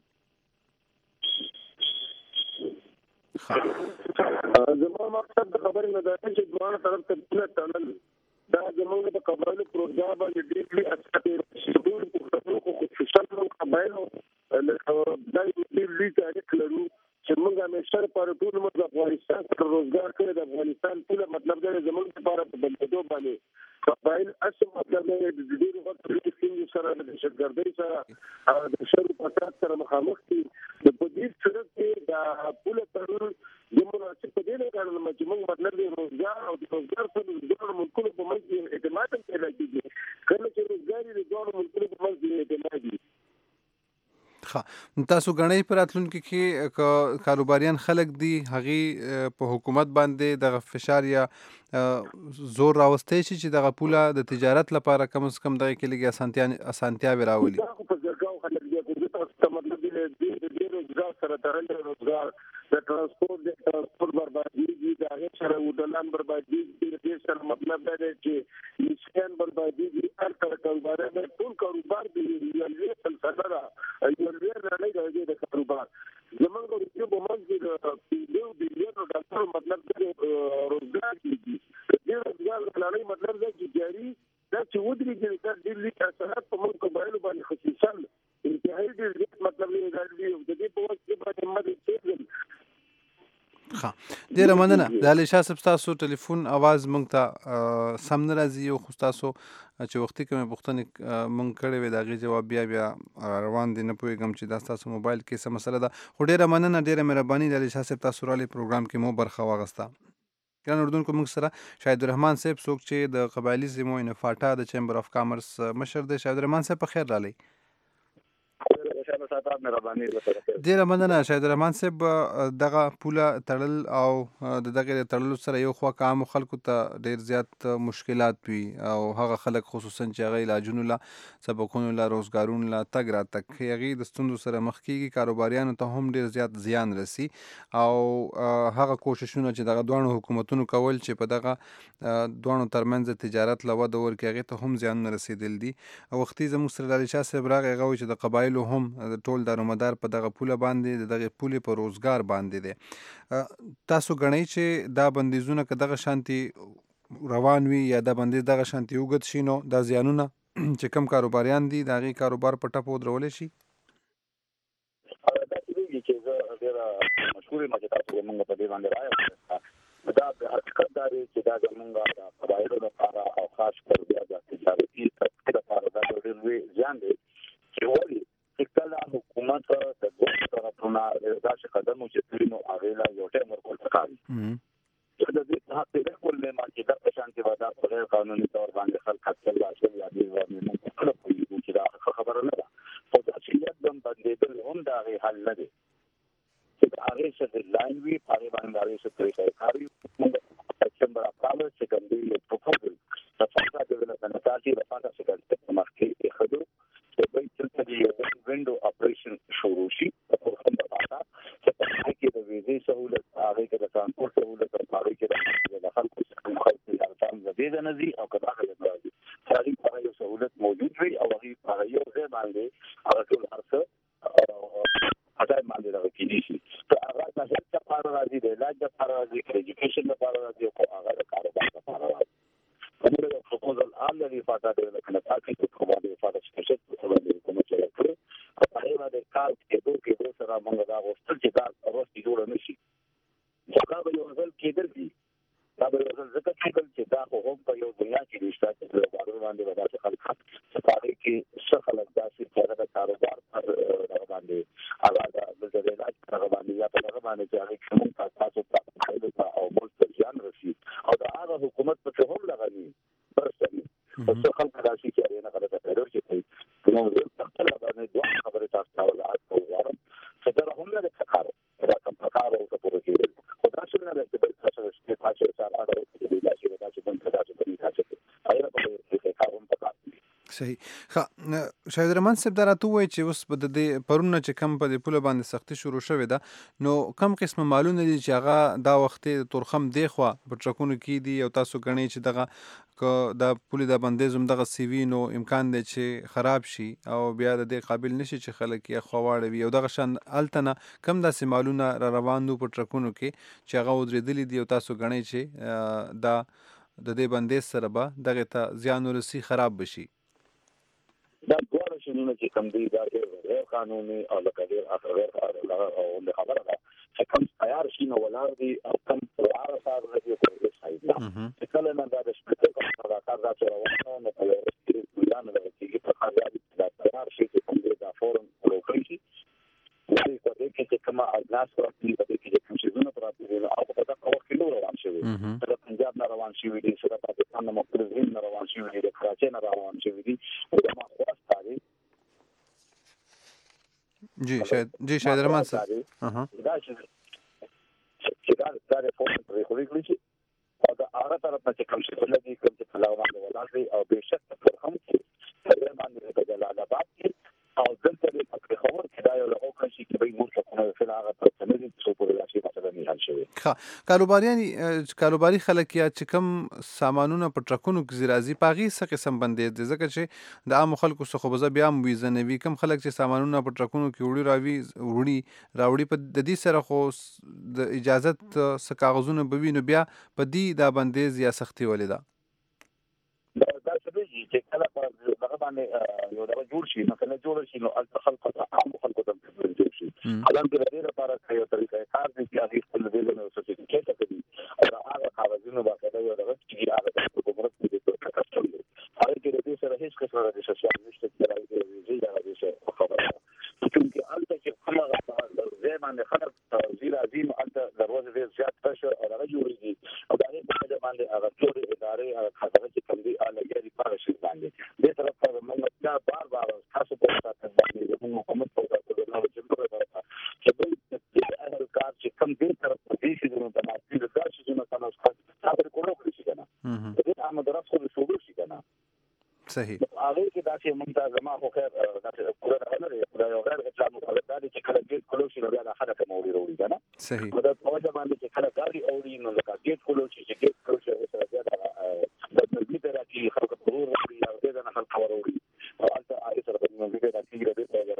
زما مقصد د خبرې نه دا چې دواړه طرف ته پوله تړل دا زموږ د قبایلو پروژه باندې ډېر لوی اثر کوي ټول پښتنو خو خصوصا موږ قبایلو دا ډېر لوی تاریخ لرو چې موږ همیشه لپاره ټول موږ د افغانستان سره روزګار کړی د افغانستان ټوله مطلب دی زموږ لپاره په بندېدو باندې قبایل اصل مطلب دی د ډېرو غټو ستونزو سره د دهشتګردۍ سره د شر و فساد سره مخامخ دي په دې صورت کې د پوله تړل زه مناسب په دې نه ګڼم چې موږ مطلب دی روزګار او د روزګار سره د دوه ملکونو په منځ کې اعتماد هم پیدا کېږي کله چې روزګار د دوه ملکونو په منځ کې اعتماد وي تاسو ګڼئ په راتلونکي کې که کاروباریان خلک دي هغې په حکومت باندې دغه فشار یا زور راوستی شي چې دغه پوله د تجارت لپاره کم از کم دغې کې لږې اسانتیاوې راولي دا خو په زرګاو خلک دی خو زه تاسو ته مطلب دی د دې روزګار سره تړلی روزګار د ترانسپورت د ترانسپورت بربادیږي د هغې سره هوټلان بربادیږي د دې سره مطلب دا دی چې مسکن بربادیږي هر طرح کاروبارونه ټول مطلب روزګار کیږي د روزګار لړۍ مطلب دا چې جاری دا چې ودري چې د دې اثرات په موږ قبایل باندې خصوصا انتهایی ډېر مطلب یې راځي د دې په وخت کې باندې مدد کوي. ښه ډیره مننه. د علي شاه صاحب تاسو ټلیفون اواز مونږ ته سم نه راځي او خو تاسو چې وختي کومې پوښتنې مونږ کړې وې د هغې جواب بیا بیا روان دي. نه پوهېږم چې دا ستاسو موبایل کې څه مسله ده، خو ډیره مننه، ډیره مهرباني د علي شاه صاحب تاسو راغلي پروګرام کې مو برخه واخیسته. ګران اردوونکو موږ سره شاهد الرحمن صاحب څوک چې د قبایلي زمو انفاټا د چیمبر اف کامرس مشر دی. شاهد الرحمن صاحب په خیر راغلی. ډیره مننه شاهد الرحمن صاحب. دغه پوله تړل او د دغه تړلو سره یو خوا عام خلکو ته ډیر زیات مشکلات وي او هغه خلک خصوصا چې هغه علاجونو له سبقونو له روزګارونو له تګ راتګ هغې د ستونزو سره مخ کیږي، کاروباریانو ته هم ډیر زیات زیان رسي او هغه کوششونه چې دغه دواړو حکومتونو کول چې په دغه دواړو ترمنځ تجارت له وده ورکړي هغې ته هم زیان نه رسېدل دي. وختي زموږ سره علي شاه صاحب راغی، هغه وایي چې د قبایلو هم ټول دارومدار په دغه پوله باندې د دغه پولې په روزګار باندې دی. تاسو ګڼئ چې دا بندیزونه که دغه شانتي روان وي یا دا بندیز دغه شانتي اوږد شي نو دا زیانونه چې کم کاروباریان دي د هغې کاروبار په ټپه ودرولی شي؟ دا کېږي چې زه ډېره مشهور یم چې تاسو زموږ په دې باندې رایه دا حقیقت دا دی چې دا زموږ د قبایلو لپاره او خاص کر بیا د تجارتي طبقې لپاره دا ډېر لوی زیان دی چې ولې چې کله حکومت د دوه طرفونه داسې قدم واخلي نو هغې له یو ټایم ورکول پکار دي چې د دې حق بالکل نه مانځي دا په شانتي ودا په غیر قانوني طور باندې خلک خپل لاسل یا دې باندې موږ خپل کوو چې دا خبره نه ده خو دا چې یکدم بندېدل هم د هغې حل نه دی چې د هغې څه لاین وي هغې باندې د هغې څه طریقه کار وي. موږ چمبر اف کامرس چې کوم دی یو پروپوزل د فاکا ډیولپمنټ اتارټي د فاکا څخه د مخکې ایښودو چې دوی دلته د یو وینډو اپریشن شروع شي په تورخم د پاتا چې په هغې کې د ویزې سهولت، هغې کې د ټرانسپورټ سهولت، هغې کې د خلکو څخه خلکو ارقام زیاده نه ځي او که دغه نه راځي هغې په هغه یو سهولت موجود وي او هغې په هغه یو ځای باندې هغه ټول هر څه هټای باندې دغه کېدی شي. که هغه د هیلث لپاره راځي، د علاج لپاره راځي، که ایجوکیشن لپاره راځي او هغه د کاروبار لپاره راځي. موږ یو پروپوزل آل لري فاټا ډیولپمنټ اتارټي په باندې فاټا سپیشل په باندې کوم چې راکړي او په هغه باندې کار کېدو کېدو سره موږ دا غوښتل چې دا روسي جوړ نه شي. دا به یو ځل کېدل دي، دا به یو ځل ځکه کېدل چې دا خو هم په یو دنیا کې دي چې د کاروبار باندې به داسې خلک چې هغې کې څه خلک داسې چې هغه د کاروبار پر هغه باندې هغه د علاج پر هغه باندې یا په هغه باندې چې هغې کې موږ تاسو ته او بل ته زیان رسي او د هغه حکومت پکې هم لغوي برسوي او څه خلک داسې چې هغې نه غلطه پیروي چې کوي نو زه خپله باندې دوه خبرې تاسو ته وضاحت کوم چې دا هم نه ده پکار دا کوم پکار او څه پوره کېدل خو داسې نه ده چې بل څه چې تاسو سره اړه لري چې دا چې تاسو باندې تاسو باندې تاسو هغه په دې کار هم پکار دي. صحیح. ښه شاهد الرحمن صاحب دا راته ووایي چې اوس به د دې پرونه چې کم په دې پوله باندې سختي شروع شوې ده نو کم قسمه مالونه دي چې هغه دا وختې د تورخم دې خوا په ټرکونو کې دي او تاسو ګڼئ چې دغه که دا پولې د بندیز هم دغه سی وي نو امکان دی چې خراب شي او بیا د دې قابل نشي چې خلک یې خوا واړوي او دغه شان هلته نه کم داسې مالونه را روان دي په ټرکونو کې چې هغه ودرېدلي دي او تاسو ګڼئ چې دا د دې بندیز سره به دغې ته زیان ورسي، خراب به شي. دا دواړه شنونه چې کوم دي دا غیر قانوني او لکه ډېر غیر او خبره ده چې کوم تیار شي نو ولاړ دي او کوم ولاړ سره دي کوم ځای دي چې کله نه دا د شپږ کال دا کار دا چې روانه نه په ځان نه لګي په خاطر دا تیار شي چې کوم دي دا فورم ورکړي شي چې په دې کې چې کوم اجناس راځي په دې کې چې کوم څه نه راځي او په دا وخت کې نو روان شي د پنجاب نه روان شي دي سره پاکستان نه مختلف نه روان شي دي د کراچۍ نه روان شي دي او دا جی شاید جی شاید الرحمن صاحب دا چې دا دا فورم پرې خوري شي او دا هغه طرف ته کوم څه لګي کوم څه په لاره ولاړ دی او بهشکه پر هم چې هغه باندې د جلال آباد کې او دلته په خبر کې دا یو له اوکن شي کې به موږ څنګه فعلا هغه په تمدید څو په لاسي مثلا نه حل شوی. ښه کاروباریان کاروباري خلک یا چې کوم سامانونه په ټرکونو کې راځي په هغې څه قسم بندیز دی ځکه چې د عامو خلکو څخه به زه بیا هم ویزه نه وي کوم خلک چې سامانونه په ټرکونو کې وړي راوي وړي راوړي په د دې سره خو د اجازت څه کاغذونه به وي نو بیا په دې دا بندیز یا سختي ولې ده؟ دا څه دی چې کله په دغه باندې یو دغه جوړ شي مثلا جوړ شي نو هلته خلکو ته عام خلکو ته جوړ شي حالانکه د دې لپاره یو طریقه کار دی چې هغې خپل ویزه نه سرټیفیکیټ کوي او هغه کاغذونه باقاعده یو دغه چې هغه د حکومت د کسټم دی هغې کې د دې سره هېڅ قسمه رجسټریشن نشته چې د هغې ویزې د هغې څه خبره ده چونکې هلته چې کوم هغه ځای باندې خلک ځي راځي نو هلته دروازې ډېر زیات پرشر او هغه جوړېږي او د هغې په وجه باندې هغه ټولې ادارې هغه هغه چې کوم دي لګیا دي په هغه شي باندې دې طرف ته موږ بیا بار بار تاسو په ساتنه باندې زموږ حکومت په تاسو نه چې چې بل هغه کار چې کوم دې طرف ته دي چې نو د ناسي د کار چې نو تاسو خپل کولو کوي چې کنه دې هم درس خو شروع شي کنه صحیح هغه کې دا چې موږ ته زما خو خیر دا چې کور نه لري دا یو غیر اسلام مقابله چې کله دې کولو شي نو بیا د خلک موري وروړي کنه صحیح دا په وجه باندې چې کله کاری اوري نو دا دې کولو چې دې کولو چې سره دا د دې ته راځي خلک په ورو ورو او دې نه خلک وروري او البته هغه سره د دې ته راځي د دې په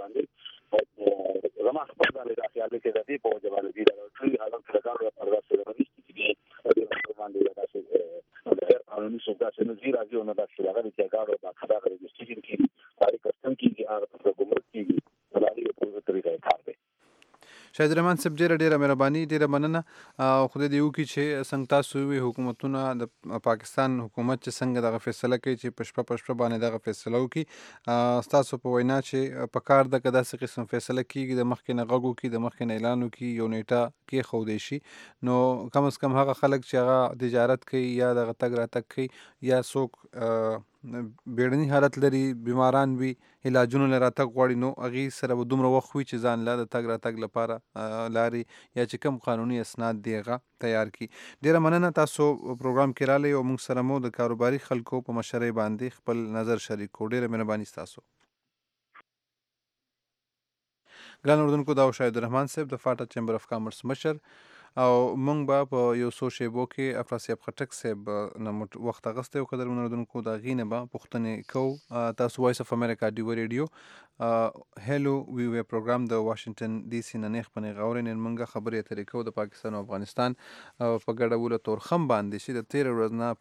باندې زما خپل باندې دا خیال کې د دې په وجه باندې دا ټول حالت سره کار ورته راځي چې دې دې باندې دا چې د قانوني سودا چې نو زیرا جو نه دا چې هغه چې کار دا خبره رجسټریشن کې تاریخ کسٹم کې هغه په ګمرک کې ولادي په طریقې کار دی. شاید رحمان صاحب ډیره ډیره مهرباني ډیره مننه او خدای دې وکړي چې څنګه تاسو وی حکومتونه د پاکستان حکومت چې څنګه دغه فیصله کوي چې پښپا پښپا باندې دغه فیصله وکړي تاسو په وینا چې په کار د کدا څه قسم فیصله کیږي د مخکې نه غوږو کې د مخکې نه اعلان وکړي یو نیټه کې خو دی شي نو کم از کم هغه خلک چې هغه تجارت کوي یا دغه تګ راتګ کوي یا څوک بیړني حالت لري بیماران وي علاجونو لپاره راتګ غواړي نو هغې سره به دومره وخت وي چې ځان له د تګ راتګ لپاره لارې یا چې کوم قانوني اسناد دی هغه تیار کړي. ډیره مننه تاسو پروګرام کې راغلی او موږ سره مو د کاروباري خلکو په مشرۍ باندې خپل نظر شریک کړو. ډیره مهرباني ستاسو. ګران اردوونکو دا شاهد الرحمن صاحب د فاټا چیمبر اف کامرس مشر او مونږ به په یو څو شیبو کې افراسیاب خټک صاحب نه وخت اغستی او قدرمنو اردوونکو د هغې نه به پوښتنې کوو. تاسو وایس اف امریکا ډیو ریډیو هیلو وی وی پروګرام د واشنگټن ډي سي نه نیغ په نیغ اورئ. نن موږ خبرې اترې کوو د پاکستان او افغانستان په ګډولو تورخم باندې چې د تېره ورځ نه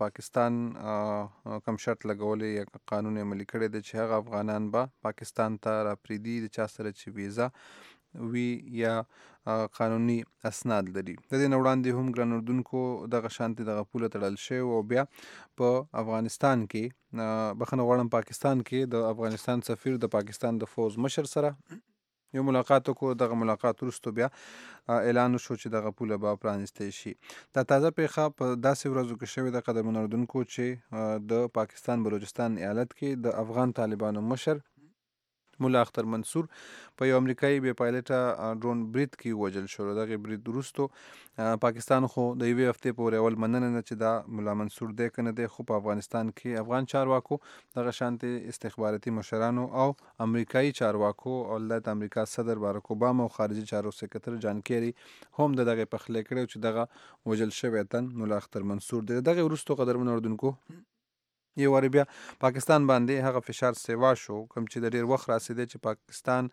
پاکستان کم شرط لګولی یا قانون عملي کړی دی چې هغه افغانان به پاکستان ته راپرېږدي د چا سره چې ویزا وي یا قانوني اسناد لري. د دې نه وړاندې هم ګران اردوونکو دغه شانتې دغه پوله تړل شوی او بیا په افغانستان کې بخښنه غواړم پاکستان کې د افغانستان سفیر د پاکستان د فوز مشر سره یو ملاقات وکړو. دغه ملاقات وروسته بیا اعلان وشو چې دغه پوله به پرانیستی شي. دا تازه پیښه په داسې ورځو کې شوې ده قدرمنو اردوونکو چې د پاکستان بلوچستان ایالت کې د افغان طالبانو مشر مولا اختر منصور په یو امریکایي بې پایلټه ډرون برید کې ووژل شو. دغې برید وروسته پاکستان خو د یوې هفتې پورې اول مننه نه چې دا مولا منصور دی که نه دی خو په افغانستان کې افغان چارواکو دغه شانتې استخباراتي مشرانو او امریکایي چارواکو او د امریکا صدر باراک اوباما او خارجي چارو سکرتر جان کیری هم د دغې پخلی کړی چې دغه وژل شوی تن مولا اختر منصور دی. دغې وروسته قدرمنو اردوونکو یو وارې بیا پاکستان باندې هغه فشار سیوا شو کوم چې د ډېر وخت راسېدی چې پاکستان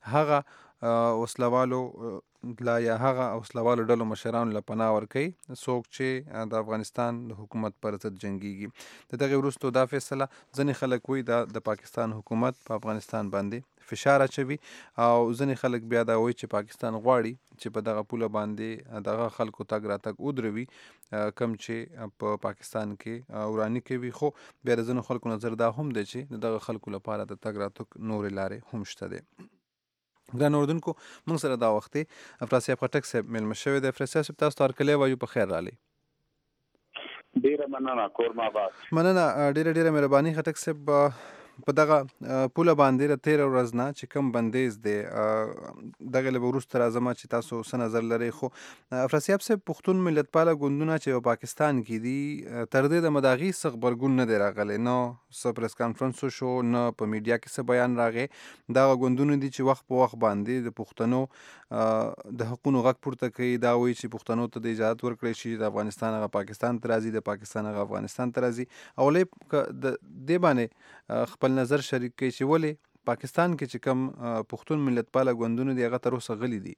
هغه وسلوالو لا یا هغه وسلوالو ډلو مشرانو له پناه ورکوي څوک چې د افغانستان د حکومت پر ضد جنګیږي. د دغې وروسته دا فیصله ځینې خلک وایي دا د پاکستان حکومت په افغانستان باندې فشار اچوي او ځینې خلک بیا دا وایي چې پاکستان غواړي چې په دغه پوله باندې دغه خلکو تګ راتګ ودروي کم چې په پاکستان کې وراني کوي. خو بیا د ځینو خلکو نظر دا هم دی چې دغه خلکو لپاره د تګ راتګ نورې لارې هم شته دی. ګران اردوونکو موږ سره دا وختې افراسیاب خټک صاحب میلمه شوی دی. افراسیاب صاحب تاسو ته هرکلی وایو په خیر راغلی. ډیره مننه کور ما باد. مننه ډیره ډیره مهرباني خټک صاحب. په دغه پوله باندې د تېره ورځ نه چې کوم بندیز دی دغه له وروسته راځم چې تاسو څه نظر لرئ. خو افراسیاب صاحب پښتون ملتپاله ګوندونه چې په پاکستان کې دي تر دې دمه د هغې څه غبرګون نه دی راغلی، نه څه پریس کانفرنس وشو، نه په میډیا کې څه بیان راغی. دغه ګوندونه دي چې وخت په وخت باندې د پښتنو د حقونو غږ پورته کوي، دا وایي چې پښتنو ته د اجازت ورکړی شي د افغانستان هغه پاکستان ته راځي، د پاکستان هغه افغانستان ته راځي. او ولې د دې باندې خپل نظر شریک کوي چې ولې پاکستان کې چې کوم پښتون ملتپاله ګوندونه دي هغه تر اوسه غلي دي؟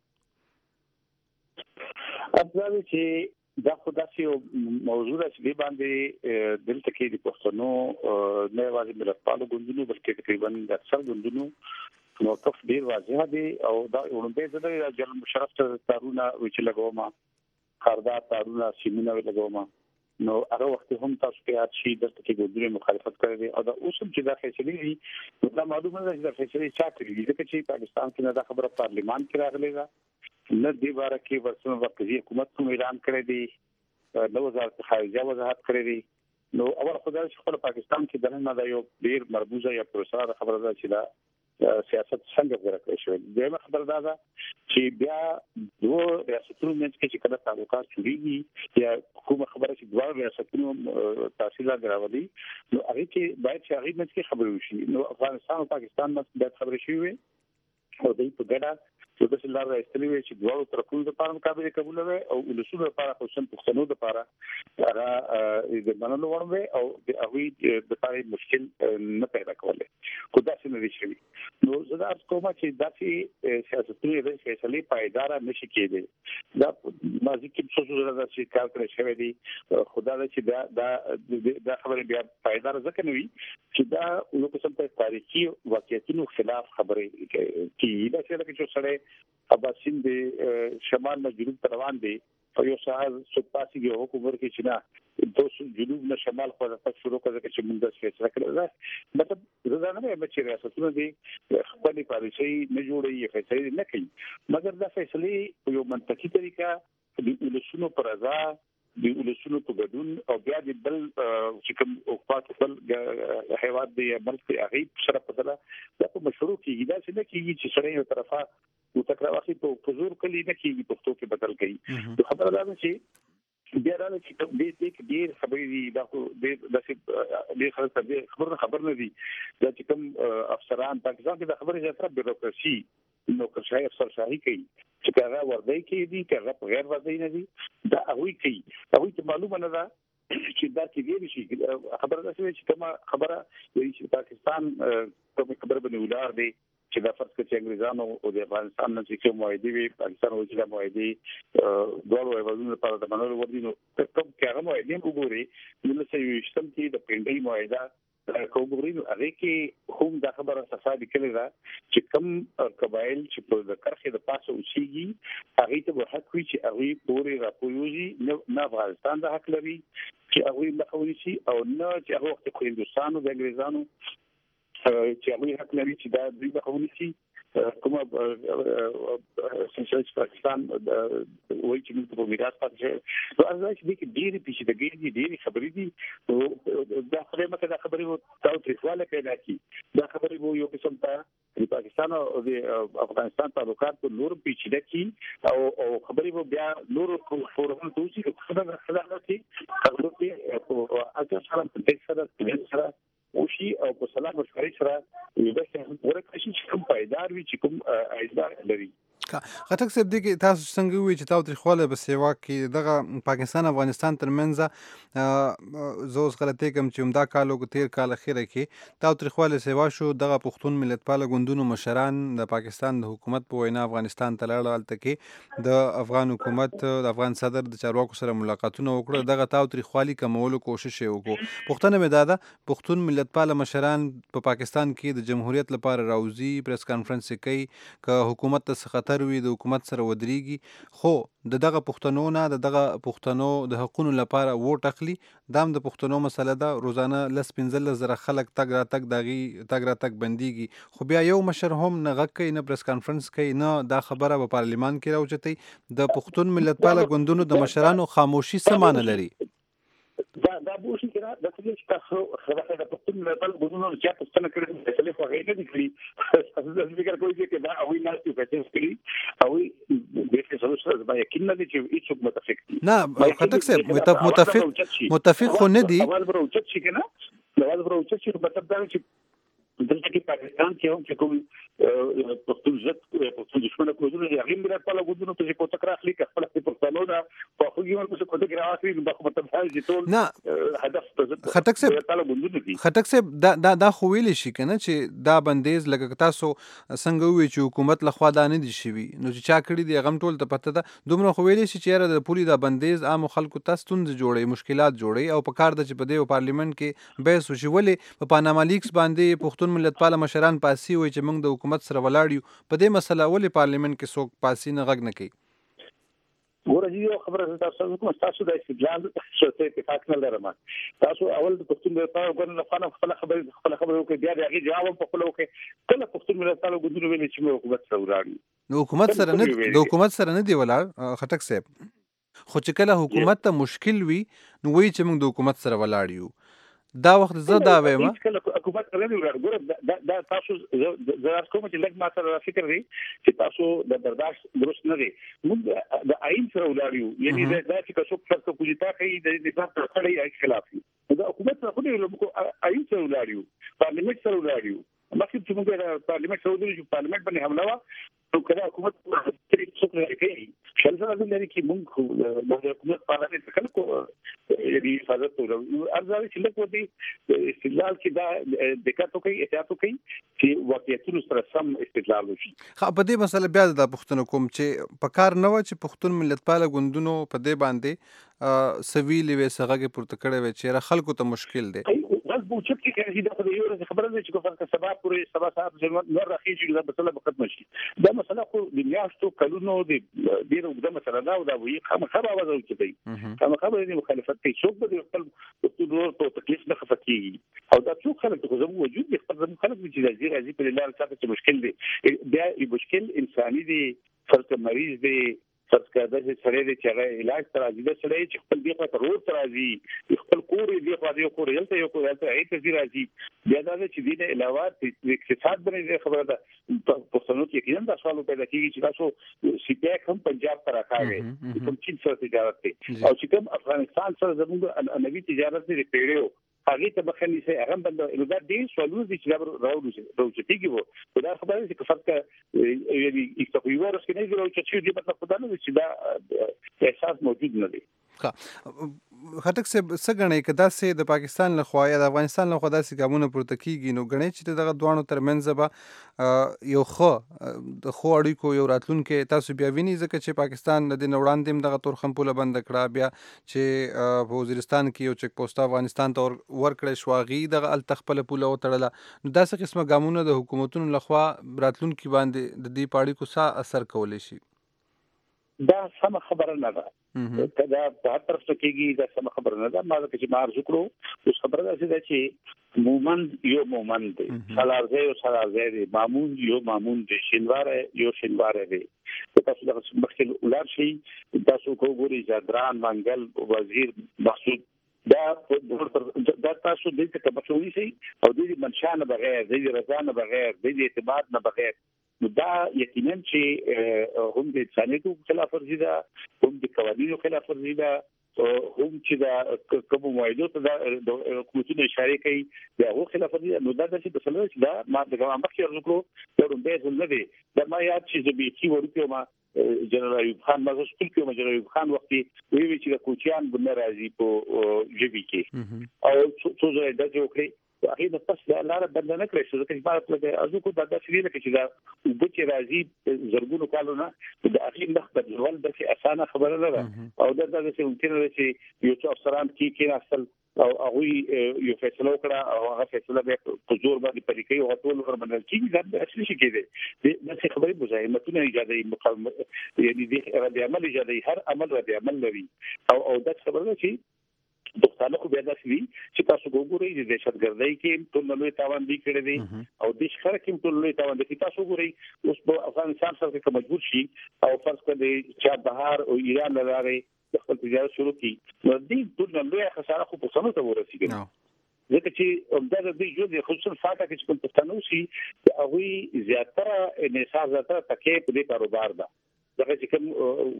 افضل چې دا خو داسې یو موضوع ده چې دې باندې دلته کې د پښتنو نه یوازې ملتپالو ګوندونو بلکې تقریبا د اکثر ګوندونو موقف ډېر واضح دی. او دا وړاندې زه د جنرال مشرف ته تارونه چې لګوم، کاردار تارونه سیمونه لګوم، نو هغه وخت هم تاسو کې یاد شي دلته کې ګوندونه مخالفت کړی دي. او دا اوس هم چې دا فیصله دي دا معلومه ده چې دا فیصله چا کړې دي، ځکه چې پاکستان کې نه دا خبره پارلیمان کې راغلې ده، نه دې باره کې ورسره مرکزي حکومت کوم اعلان کړی دی، نو وزارت خارجه وضاحت کړی دی. نو اول خدای چې خپل پاکستان کې دنه دا یو ډیر مربوطه یا پروسه خبره ده چې دا سیاست څنګه ورکړی شوی. دغه خبره ده چې بیا دوه ریاستونو منځ کې چې کله تعلقات جوړیږي یا کومه خبره چې دوه ریاستونو تحصیلات راوړي، نو هغه کې باید چې هغه منځ کې خبرې وشي. نو افغانستان او پاکستان منځ د خبرې شوی وي او دوی په ګډه چې د سلار راځلي وي چې دوه طرفونو لپاره مقابله قبول وي او ولسونو لپاره خصوصا پښتنو لپاره هغه د منلو وړ وي او د هغوی د لپاره مشکل نه پیدا کولای. خو دا څنګه دي شوی؟ نو زه دا کوم چې داسې سیاستونه د فیصلې پایدار نشي کېدی. دا مازی کې څه څه راځي چې کار کړی شوی دی، خدا دې چې دا دا د خبرې بیا پایدار ځکه نه وي چې دا یو قسم ته تاریخي واقعیتونو خلاف خبرې کوي. دا چې سره اباسین د شمال نه جنوب ته روان دي او یو سهار سپاسي کې حکومت کې چې نه دوه جنوب نه شمال خو راځي شروع کړي چې موږ د فیصله کړل ده. مطلب زه نه وایم چې ریاستونه دي خپل پالیسي نه جوړي، فیصله نه کوي، مګر دا فیصله یو منطقي طریقه د ولسونو پر رضا، د ولسونو په ګډون او بیا د بل چې کوم اوقات بل هیواد دی بلکې هغه سره په دله دا په مشروع کېږي. دا چې نه کېږي چې سره یو طرفه یو تکرار واخلي په حضور کلی نه کېږي، پښتو کې بدل کوي. نو خبره ده چې بیا دا چې دې دې کې ډېر خبرې دي، دا خو دې داسې ډېر خلک ته خبر خبر نه دي. دا چې کوم افسران پاکستان کې د خبرې زیاتره بیروکراسي نوکرشاهي افسرشاهي کوي چې هغه وردی کې دي که هغه په غیر وردی نه دي، دا هغوی کوي. هغوی ته معلومه نه ده چې دا کې دی شي خبره ده چې کومه خبره چې پاکستان کومه خبره باندې ولار دی چې دا فرض کړي چې انګریزانو او د افغانستان نه چې کوم معاهده وي پاکستان او چې معاهده دوه هیوادونو لپاره د منلو وړ دي، نو کوم کې هغه معاهده وګوري نو څه یو شتم چې د پنډي معاهده کوموري هغه کې هم دا خبره تصادفي کړي دا چې کوم قبایل چې په کرخه د پاسه اوسېږي هغه ته به حق وي چې هغه پوري راپويږي، نه افغانستان د حق لري چې هغه مخاوري شي او نه چې هغه وخت خو هندوستان او د انګریزانو چې هغه حق لري چې دا دوی مخاوري شي. کومه سنسیټ پاکستان وایي چې موږ په میراث پاتې نو ارزښت دې کې ډېری پیچیدګي دي، ډېری خبرې دي. دا خبره مکه دا خبرې وو تاسو تریخواله پیدا کی، دا خبرې وو یو قسم ته د پاکستان او د افغانستان تعلقات په نور پیچیده کی او او خبرې وو بیا نور فورمونه توسي خبره خلاصه کی خبرې په اته سره په سره سره وشي او په سلام مشورې سره یو څه ورکړي چې کوم پایدار وي چې کوم ایدار لري. خټک صاحب دې کې تاسو څنګه وی چې تاسو تریخواله په سیوا کې دغه پاکستان افغانستان ترمنځ زه اوس غلطي کوم چې همدا کال او تیر کال اخیره کې تاسو تریخواله سیوا شو، دغه پښتون ملتپاله ګوندونو مشران د پاکستان د حکومت په وینا افغانستان ته لاړل، هلته کې د افغان حکومت د افغان صدر د چارواکو سره ملاقاتونه وکړل، دغه تاسو تریخوالي کمولو کوشش یې وکړو. پښتنه مې دا ده پښتون ملتپاله مشران په پاکستان کې د جمهوریت لپاره راوځي، پریس کانفرنس کوي، که حکومت ته خطر وي د حکومت سره ودرېږي، خو د دغه پښتنو نه د دغه پښتنو د حقونو لپاره ووټ اخلي. دا هم د پښتنو مسله ده، روزانه لس پنځلس زره خلک تګ راتګ د هغې تګ راتګ بندېږي، خو بیا یو مشر هم نه غږ کوي، نه پریس کانفرنس کوي، نه دا خبره په پارلیمان کې راوچتوي. د پښتون ملتپاله ګوندونو د مشرانو خاموشي څه معنی لري؟ دا دا بوشي کنه د څه چې تاسو خبره ده په کوم ډول غوډونو چې تاسو څنګه کړی د څه په غیږ کې کړی تاسو د فکر کوئ چې دا او نه چې په څه کړی او د څه سره به یقین نه دي چې هیڅ متفق دي نه خټک صاحب متفق متفق خو نه دي اول برو چې چې کنه اول برو چې چې مطلب دا چې دلته کې پاکستان کې هم چې کوم پښتون ځت پښتون دښمن کوډونه دي هغه ملت په لګودونو ته کوته کراخلي خپل په پښتنو دا په خو یو څه کوته کراخلي د مطلب چې ټول نه هدف ته خټک صاحب خټک صاحب دا دا دا خو ویل شي کنه چې دا بندیز لکه تاسو څنګه وی چې حکومت له خوا دا نه دي شوی نو چې چا کړی دی غم ټول ته پته ده دومره خو ویل شي چې د پولی دا بندیز عام خلکو تاسو تند جوړي مشکلات جوړي او په کار د چې په دی پارلیمنت کې به سو شي ولې په پاناما لیکس باندې پښتون ملت پاله مشران پاسي وي چې موږ د حکومت سره ولاړ یو په دې مسله ولې پارلیمنت کې څوک پاسي نه غږ نه کوي ورته یو خبره تاسو کوم تاسو د استدلال څه اتفاق نه لرم تاسو اول د پښتون ملت غوښنه خپل خپل خبره خپل خبره کوي بیا دغه جواب په خپل وکي کله پښتون ملت غوښنه ویل چې حکومت سره ولاړ نو حکومت سره نه د حکومت سره نه دی ولاړ خټک صاحب خو چې کله حکومت ته مشکل وي نو وایي چې موږ د حکومت سره ولاړ یو دا وخت زه دا وایم چې حکومت سره نه ولاړ ګوره دا تاسو زه کوم چې لږ ما سره فکر دی چې تاسو د برداشت درست نه دی موږ د آئین سره ولاړ یو یعنی دا چې څوک فرق کوي تا کوي د نظام تر څړې خلاف دی دا حکومت سره خو نه آئین سره ولاړ یو پارلیمنت سره ولاړ یو مخکې چې موږ پارلیمنت سره ودرېږو چې پارلیمنت باندې حمله وه نو کله حکومت څوک نه کوي شل سره لري چې موږ د حکومت پالنه څنګه کو یعنی حفاظت کوو ارزاوي چې لکه دې استدلال کې دا دقت کوي احتیاط کوي چې واقعیتونو سره سم استدلال وشي خو په دې مسله بیا د پښتون کوم چې په کار نه و چې پښتون ملت پاله غوندونو په دې باندې سویل وي سغه پورته کړي وي چې خلکو ته مشکل دی بس بو چې کې دا خو یو ورځ خبره ده چې کوم څه سبا پورې سبا صاحب ضرورت نور راخیږي دا مسله به ختم شي دا مسله خو د میاشتو کلونو د ډیرو د مسله دا او دا وی خامخا به وځو چې دی خامخا به د مخالفت کوي څوک به خپل ټول په تکلیف نه خفقي او دا څوک خلک خو زموږ وجود د خپل خلک چې د زیرا زی په لار څخه مشکل دی بیا یو مشکل انساني دی فرق مریض دی فرض کړه چې سړی د چغه علاج تر راځي د سړی چې خپل دی په ضرورت راځي خپل کور دی خو دی کور یلته یو کور یلته هیڅ ځای راځي بیا دا چې دینه علاوه د اقتصاد باندې خبره ده په څنو کې کېدل دا سوال پیدا کیږي چې تاسو سی پی ایک هم پنجاب ته راکاږي کوم چین سره تجارت کوي او چې کوم افغانستان سره زموږ نوی تجارت لري پیړیو هغه ته بخني سي هغه بند دا دې سوالونه دي چې راوړو راوځي کیږي دا خبره چې فرق یعنی یو ورس کې نه دی راوځي چې دې په خدانه چې دا احساس موجود نه دی خټک صاحب څه ګڼئ که داسې د پاکستان له خوا یا د افغانستان له خوا داسې ګامونه پورته کېږي نو ګڼئ چې دغه دواړو ترمنځ به یو ښه د ښو اړیکو یو راتلونکی تاسو بیا وینئ ځکه چې پاکستان د دې نه وړاندې هم دغه تورخم پوله بنده کړه بیا چې په وزیرستان کې یو چک پوسټ افغانستان ته ورکړی شو هغې دغه هلته خپله پوله وتړله نو داسې قسمه ګامونه د حکومتونو لخوا راتلونکي باندې د دې په اړیکو څه اثر کولی شي دا سم خبره نه ده دا په هر طرف کېږي دا سم خبره نه ده ما د چې ما ارزو کړو اوس خبره ده چې مومند یو مومند دی سلارځه یو سلارځه دی مامون یو مامون دی شینوار یو شینوار دی تاسو د مخکې ولر شي تاسو کوګوري جادران منګل وزیر مقصود دا دا تاسو د دې کمپټونی شي او د دې منشانه بغیر د دې رضا نه بغیر د دې اعتماد نه بغیر نو دا یقینا چې هم د انسانیتو خلاف ورزي ده هم د قوانینو خلاف ورزي ده هم چې دا کوم موایدو ته د حکومتونو اشاره کوي دا هو خلاف ورزي نو دا چې د سلوه چې دا ما د ګام مخکې ورکړو دا رومبه څنګه دی دا ما یاد چې زبېتی ورکو ما جنرال ایوب خان ما سکول کې ما جنرال ایوب خان وختي وی چې د کوچیان بنه راځي په جبي کې او څو ځای د جوړې هغه د پس لاره بند نه کړی چې د عبارت لګي ازو کو دا چې لکه چې دا وبچ راځي زرګونو کالونه د اخیر مخ بدلول د څه اسانه خبره نه ده او دا د څه ممکن نه چې یو څو افسران کې کې اصل او هغه یو فیصله وکړه او هغه فیصله به په زور باندې پرې کوي او ټول ورمنل کیږي دا اصلي شي کېده د څه خبرې مزاحمتونه ایجادي مقاومت یعنی د عمل ایجادي هر عمل د عمل لري او او دا خبره چې دوستانه خو بیا داسې وي چې تاسو وګورئ چې دهشتګردۍ کې ټول لوی تاوان دی کړی دی او د شخړه کې ټول لوی تاوان دی تاسو وګورئ اوس په افغانستان سره کې مجبور شي او فرض کړئ چې بهر او ایران لاره د خپل تجارت شروع کړي نو دې ټول لوی خساره خو پښتنو ته ورسیږي ځکه چې همدا د دې جوړ خصوصا فاټه کې کوم پښتنو شي هغه زیاتره انحصار زیاتره تکې په دې کاروبار ده دغه چې کوم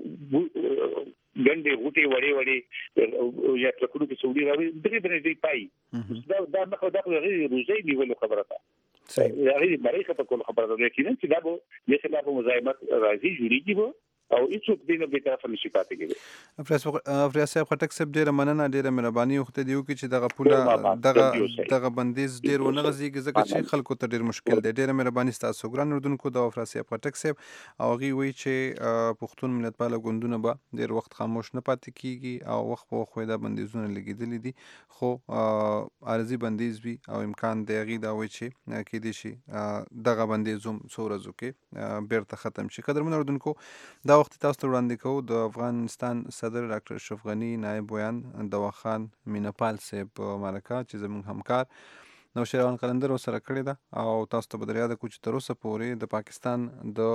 ګنډي غوټي وړي وړي یا ټکړو کې سعودي راوي درې درې دی پای دا دا نه خو دا روزي نیول خبره ده صحیح هغه مریخه په کول خبره ده چې دا به د خلاف مزاحمت راځي جوړیږي به او هیڅوک دې نه به طرف نشي پاتې کېږي افریقا صاحب خټک صاحب ډیره مننه ډیره مهرباني وخت دیو کې چې دغه پوله دغه دغه بندیز ډیر ونه غزيږي ځکه چې خلکو ته ډیر مشکل دی ډیره مهرباني تاسو ګران اردوونکو د افریقا صاحب خټک صاحب او غي وی چې پښتون ملتپاله ګوندونه به ډیر وخت خاموش نه پاتې کیږي او وخت په وخت دا بندیزونه لګیدلې دي خو ارزي بندیز وی او امکان دی غي دا وی چې کې دي شي دغه بندیزوم څورزو کې بیرته ختم شي قدرمن اردوونکو دا وخت تاسو ته وړاندې کوو د افغانستان صدر ډاکټر اشرف غني نائب ویان دواخان مینپال صاحب مرکه چې زموږ همکار نوشیروان قلندر سره کړې ده او تاسو ته به در یاده کړو چې تر اوسه پورې د پاکستان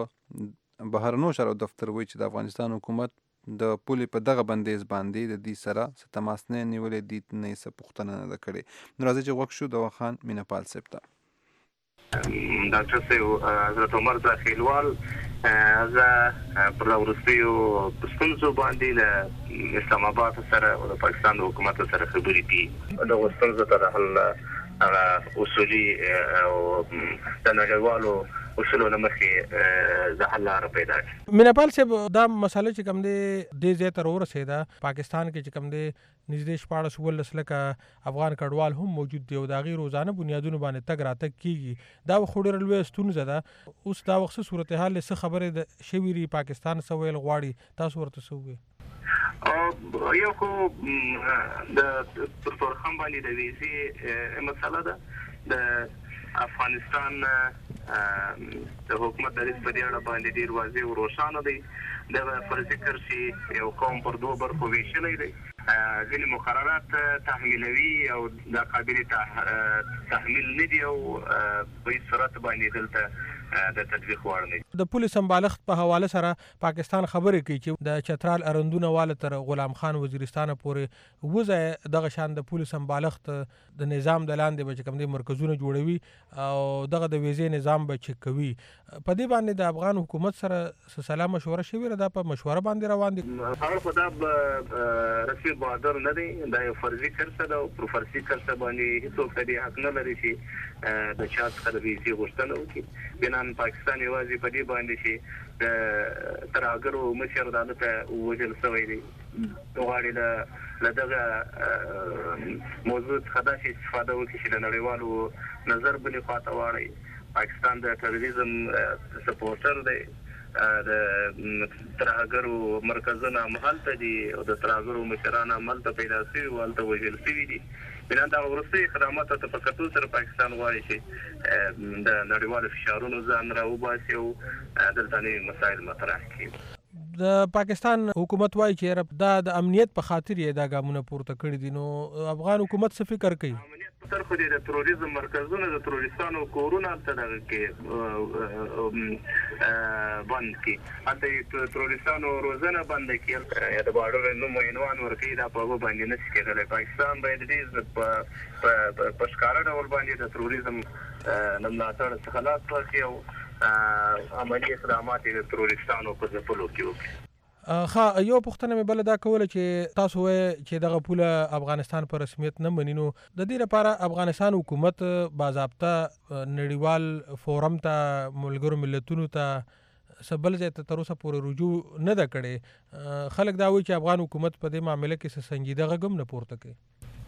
د بهرنیو چارو دفتر وایي چې د افغانستان حکومت د پولې په دغه بندیز باندې د دې سره څه تماس نه نیولې دي نه یې څه پوښتنه نه ده کړې نو راځئ چې غوږ شو دواخان مینپال صاحب ته ډاکټر صاحب حضرت عمر داخلوال زه پر ورستیو ستونزو باندې له اسلام آباد سره او د پاکستان د حکومت سره خبرې دي د ستونزو ته د حل هغه اصولي او د نړیوالو اصولو نه مخکې د حل لاره پیدا کړي مینپال صاحب دا مسله چې کوم دی دې ځای ته راورسېده پاکستان کې چې کوم دی نږدې شپاړس اوولس لکه افغان کډوال هم موجود دی او د هغې روزانه بنیادونو باندې تګ راتګ کېږي دا خو ډېره لویه ستونزه ده اوس دا وخت څه صورتحال څه خبرې د شوي دي پاکستان څه ویل غواړي تاسو ورته څه ووایئ یو خو د دکتور خان باندې د ویزې مسله ده د افغانستان د حکومت د رئیس په دې اړه باندې ډېر واضح او روښانه دی دغه پر ذکر چې یو قوم پر دوه برخو ویشلی دی ځینې مقررات تحمیلوي او دا قابل تحمیل نه دي او په هېڅ صورت باندې دلته د تطبیق وړ نه د پولې سمبالښت په حواله سره پاکستان خبرې کوي چې د چترال اروندونه واله تر غلام خان وزیرستانه پورې وځه دغه شان د پولې سمبالښت د نظام د لاندې به چې کوم دی مرکزونه جوړوي او دغه د ویزې نظام به چک کوي په دې باندې د افغان حکومت سره سلا مشوره شوې ده دا په مشوره باندې روان دي هغه خو دا رسمي بهادر نه دی دا یو فرضي کرسه ده او پر فرضي کرسه باندې هېڅوک ته دې حق نه لري چې د چا څخه د ویزې غوښتنه وکړي بنان پاکستان یوازې په دې باندې چې د ترهګرو مشر د هلته ووژل شوی دی غواړي له دغه موضوع څخه داسې استفاده وکړي چې د نړیوالو نظر بلې خواته واړوي پاکستان د تروریزم سپورټر دی د ترهګرو مرکزونه همالته دي او د ترهګرو مشران همالته پیدا شوي او هلته وژل شوي دي بنا دا وروستي خدماتو ته په کتو سره پاکستان غواړي چې د نړیوالو فشارونو ځان راوباسي او دلته نوي مسایل مطرح کړي د پاکستان حکومت وایي چې دا د امنیت په خاطر یې دا ګامونه پورته کړي دي نو افغان حکومت څه فکر کوي تر خو د تروریزم مرکزونه د تروریستانو کورونه هلته دغه کې بند کړي هلته تروریستانو روزنه بنده کړي یا د باډر نوم عنوان ورکوي دا په هغو باندې نه شي کېدلی پاکستان باید دې په ښکاره ډول باندې د تروریزم له ملاتړ څخه لاس واخلي او عملي اقدامات یې د تروریستانو په ځپلو کې وکړي ښه یو پوښتنه مې بله دا کوله چې تاسو وایئ چې دغه پوله افغانستان په رسمیت نه مني نو د دې لپاره افغانستان حکومت باضابطه نړیوال فورم ته ملګرو ملتونو ته څه بل ځای ته تر اوسه پورې رجوع نه ده کړې خلک دا وایي چې افغان حکومت په دې معامله کې څه سنجیده غږ هم نه پورته کوي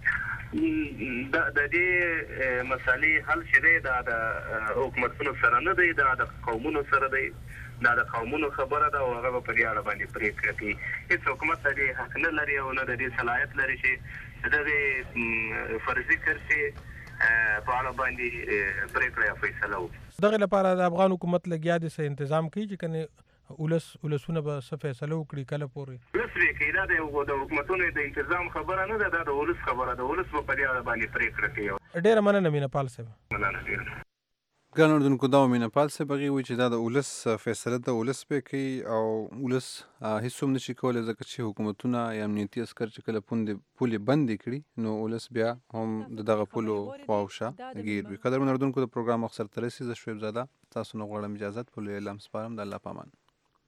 د دې مسالې حل چې دی دا د حکومتونو سره نه دی دا د قومونو سره دی دا د قومونو خبره ده او هغه به په دې اړه باندې پرېکړه کوي هېڅ حکومت ته دې حق نه لري او نه د دې صلاحیت لري چې د دغې فرضي کرسې په اړه باندې پرېکړه یا فیصله وکړي دغې لپاره د افغان حکومت لګیا دي څه انتظام کوي چې کنې ولس ولسونه به څه فیصله وکړي کله پورې ولس به کوي دا د حکومتونو د انتظام خبره نه ده دا د ولس خبره ده ولس به په دې اړه باندې پرېکړه کوي ډېره مننه مینپال صاحب مننه ډېره ګران اردوونکو دا مینه پال صاحب هغې وایي چې دا د ولس فیصله د ولس پې کوي او ولس هېڅ هم نشي کولی ځکه چې حکومتونه یا امنیتي عسکر چې کله پولې بندې کړي نو ولس بیا هم د دغه پولو خواوشا ګیر وي. قدرمن اردوونکو د پروګرام وخت سره ترسي زه شعیب زاده تاسو نه غواړم اجازت په لوی اعلام سپارم. د الله په امان.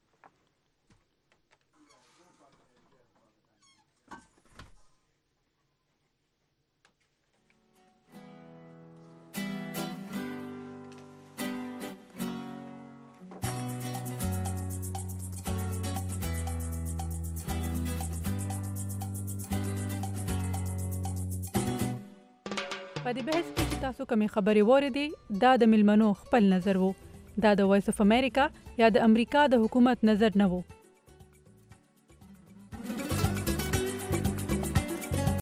په دې بحث کې چې تاسو کومې خبرې واورېدې دا د میلمنو خپل نظر و. دا د وایس اف امریکا یا د امریکا د حکومت نظر نه و.